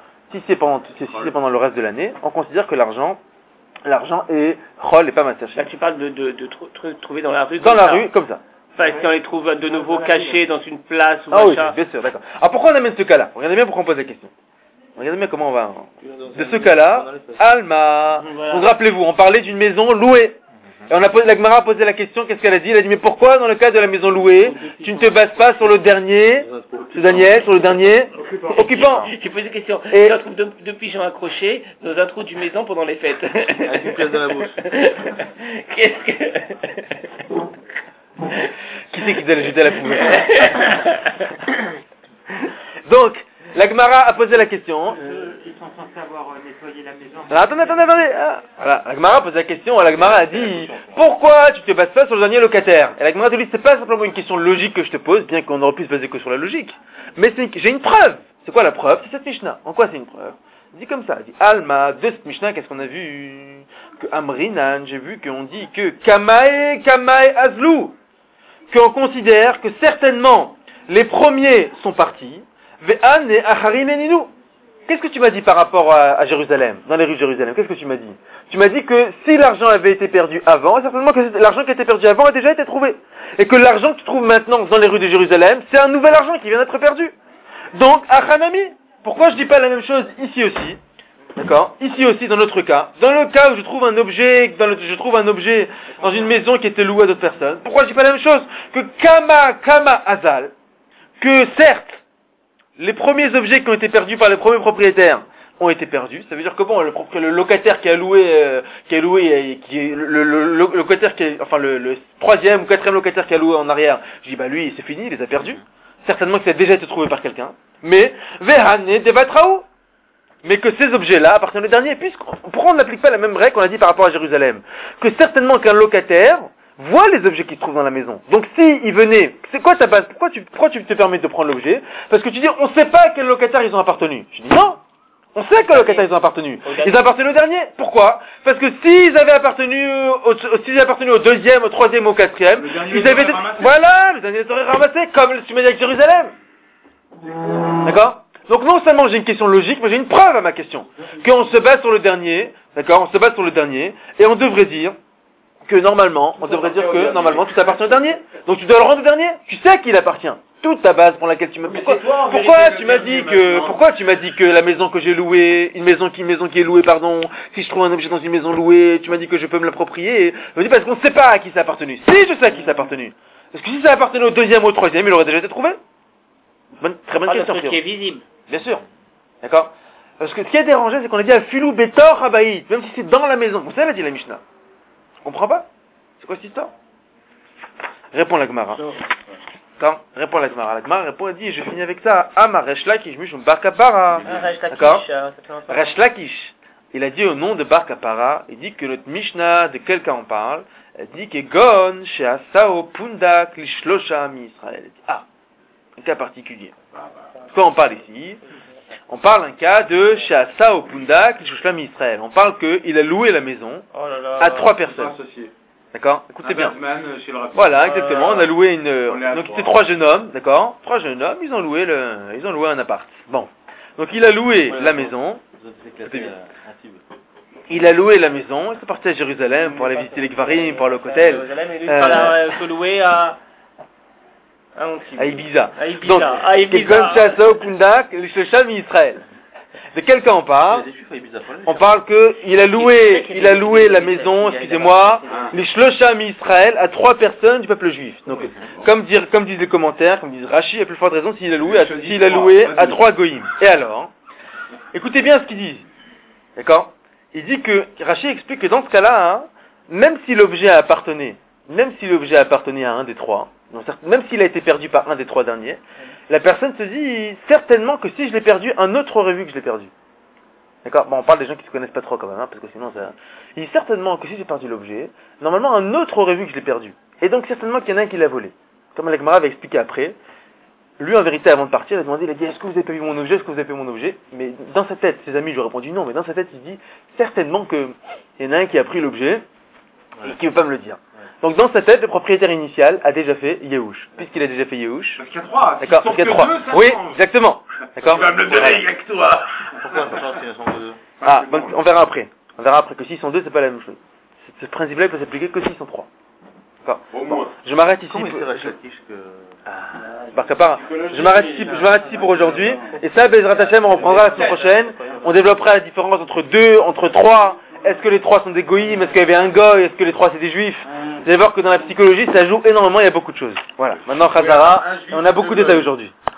le reste de l'année, on considère que l'argent est chol et pas maaser. Là tu parles de trouver dans la rue. Dans la rue, comme ça. Enfin, si on les trouve de nouveau cachés dans une place ou oui, bien sûr, d'accord. Alors pourquoi on amène ce cas-là? Regardez bien pourquoi on pose la question. Regardez bien comment on va. De ce cas-là, Alma. Donc rappelez-vous, on parlait d'une maison louée. Et la Gemara a posé la question, qu'est-ce qu'elle a dit? Elle a dit, mais pourquoi dans le cas de la maison louée, tu ne te bases pas sur le dernier occupant? J'ai posé une question. Et on trouve deux pigeons accrochés dans un trou d'une maison pendant les fêtes. Avec une pièce dans la bouche. Qu'est-ce que... Qui c'est qui doit l'ajouter à la poubelle? Donc, la Gemara a posé la question. Ils sont censés avoir nettoyé la maison. Alors, attendez. Voilà, la Gemara a posé la question. La Gemara a dit, pourquoi tu te bases pas sur le dernier locataire? Et la Gemara te dit, c'est pas simplement une question logique que je te pose, bien qu'on aurait pu se baser que sur la logique. Mais j'ai une preuve. C'est quoi la preuve? C'est cette Mishnah. En quoi c'est une preuve? Il dit comme ça. Il dit, Alma, de cette Mishnah, qu'est-ce qu'on a vu? Que Amrinan, j'ai vu qu'on dit que Kamae Azlou. Qu'on considère que certainement les premiers sont partis. Ve'an et Acharim eninu. Qu'est-ce que tu m'as dit par rapport à Jérusalem, dans les rues de Jérusalem? Qu'est-ce que tu m'as dit? Tu m'as dit que si l'argent avait été perdu avant, certainement que l'argent qui a été perdu avant a déjà été trouvé. Et que l'argent que tu trouves maintenant dans les rues de Jérusalem, c'est un nouvel argent qui vient d'être perdu. Donc, Achanami. Pourquoi je dis pas la même chose ici aussi? D'accord? Ici aussi, dans notre cas. Dans le cas où je trouve un objet dans une maison qui était louée à d'autres personnes. Pourquoi je dis pas la même chose? Que Kama Azal. Que certes, les premiers objets qui ont été perdus par les premiers propriétaires ont été perdus. Ça veut dire que bon, le locataire qui a loué, le locataire le troisième ou quatrième locataire qui a loué en arrière, je dis bah lui c'est fini, il les a perdus. Certainement que ça a déjà été trouvé par quelqu'un. Mais Vehane Devatraou. Mais que ces objets-là appartiennent au dernier. Pourquoi on n'applique pas la même règle qu'on a dit par rapport à Jérusalem? Que certainement qu'un locataire voit les objets qui se trouvent dans la maison. Donc si il venait, c'est quoi ta base? Pourquoi tu te permets de prendre l'objet? Parce que tu dis on sait pas à quel locataire ils ont appartenu. Je dis non. On sait que locataire ils ont appartenu. Ils appartiennent au dernier. Pourquoi? Parce que s'ils avaient appartenu au deuxième, au troisième, au quatrième, ils avaient été... Voilà, le dernier les aurait ramassés, comme tu m'as dit avec Jérusalem. D'accord? Donc non seulement j'ai une question logique, mais j'ai une preuve à ma question. Qu'on se base sur le dernier, d'accord? On se base sur le dernier, et on devrait dire que normalement, tout appartient au dernier. Donc tu dois le rendre au dernier. Tu sais à qui il appartient. Toute ta base pour laquelle tu m'as... Pourquoi tu m'as dit que la maison que j'ai louée, une maison qui est louée, pardon, si je trouve un objet dans une maison louée, tu m'as dit que je peux me l'approprier. Je me dis parce qu'on ne sait pas à qui ça appartenu. Si je sais à qui ça appartenu. Parce que si ça appartenait au deuxième ou au troisième, il aurait déjà été trouvé. Très bonne question. Ce qui est visible. Bien sûr. D'accord? Parce que ce qui est dérangé, c'est qu'on a dit à Filou Betor Habaït, même si c'est dans la maison. Vous savez, l'a dit la Mishnah. On comprend pas? C'est quoi cette histoire? Répond la Gemara. Répond la Gemara. La Gemara répond et dit, je finis avec ça. Ama Resh Lakish, Mishum Bar Kapara. D'accord? Resh Lakish. Il a dit au nom de Bar Kapara, il dit que notre Mishnah, de quel cas on parle, elle dit que Gon, Sheasao, Pundak, Lishlosha, Mi Israël. Ah, un cas particulier. De quoi on parle ici? On parle un cas de Sheasao, Pundak, Lishlosha, Mi Israël. On parle qu'il a loué la maison à 3 personnes. D'accord? Écoutez bien. Voilà, exactement. On a loué donc c'est 3 jeunes hommes, d'accord? 3 jeunes hommes, ils ont loué un appart. Bon. Donc il a loué la maison. Il a loué la maison, il est parti à Jérusalem pour aller visiter les Kvarim, pour aller au Kotel. Il a loué à Ibiza. Donc, de quel cas on parle? On parle qu'il a loué la maison, excusez-moi, les Shlosham Israël à 3 personnes du peuple juif. Donc, comme disent les commentaires, comme disent Rashi, a plus forte raison s'il a loué à 3 goïms. Et alors, écoutez bien ce qu'il dit. D'accord? Il dit que, Rashi explique que dans ce cas-là, hein, même si l'objet appartenait à un des 3, donc, même s'il a été perdu par un des 3 derniers, la personne se dit certainement que si je l'ai perdu, un autre aurait vu que je l'ai perdu. D'accord? Bon, on parle des gens qui se connaissent pas trop quand même, hein, parce que sinon ça... Il dit certainement que si j'ai perdu l'objet, normalement un autre aurait vu que je l'ai perdu. Et donc certainement qu'il y en a un qui l'a volé. Comme la Gemara va expliquer après, lui en vérité avant de partir, il a demandé, il a dit, est-ce que vous avez pas vu mon objet? Est-ce que vous avez pas vu mon objet? Mais dans sa tête, ses amis lui ont répondu non, mais dans sa tête il dit certainement qu'il y en a un qui a pris l'objet et qui ne veut pas me le dire. Donc dans sa tête, le propriétaire initial a déjà fait Yehush. Puisqu'il a déjà fait Yehush. Parce qu'il y a 3. D'accord, parce qu'il y a 3. Oui, exactement. D'accord. Tu vas me le donner avec toi. Pourquoi s'ils sont 2? Ah, bon, on verra après. On verra après que s'ils sont 2, c'est pas la même chose. Ce principe-là, il peut s'appliquer que s'ils sont 3. D'accord. Bon, je m'arrête ici. Je m'arrête ici pour aujourd'hui. Et ça, Bezrat Hashem, on reprendra la semaine prochaine. On développera la différence entre 3. Est-ce que les 3 sont des goïms? Est-ce qu'il y avait un goy? Est-ce que les 3 c'est des juifs? Vous allez voir que dans la psychologie, ça joue énormément, il y a beaucoup de choses. Voilà. Maintenant, Khazara, on a beaucoup de détails aujourd'hui.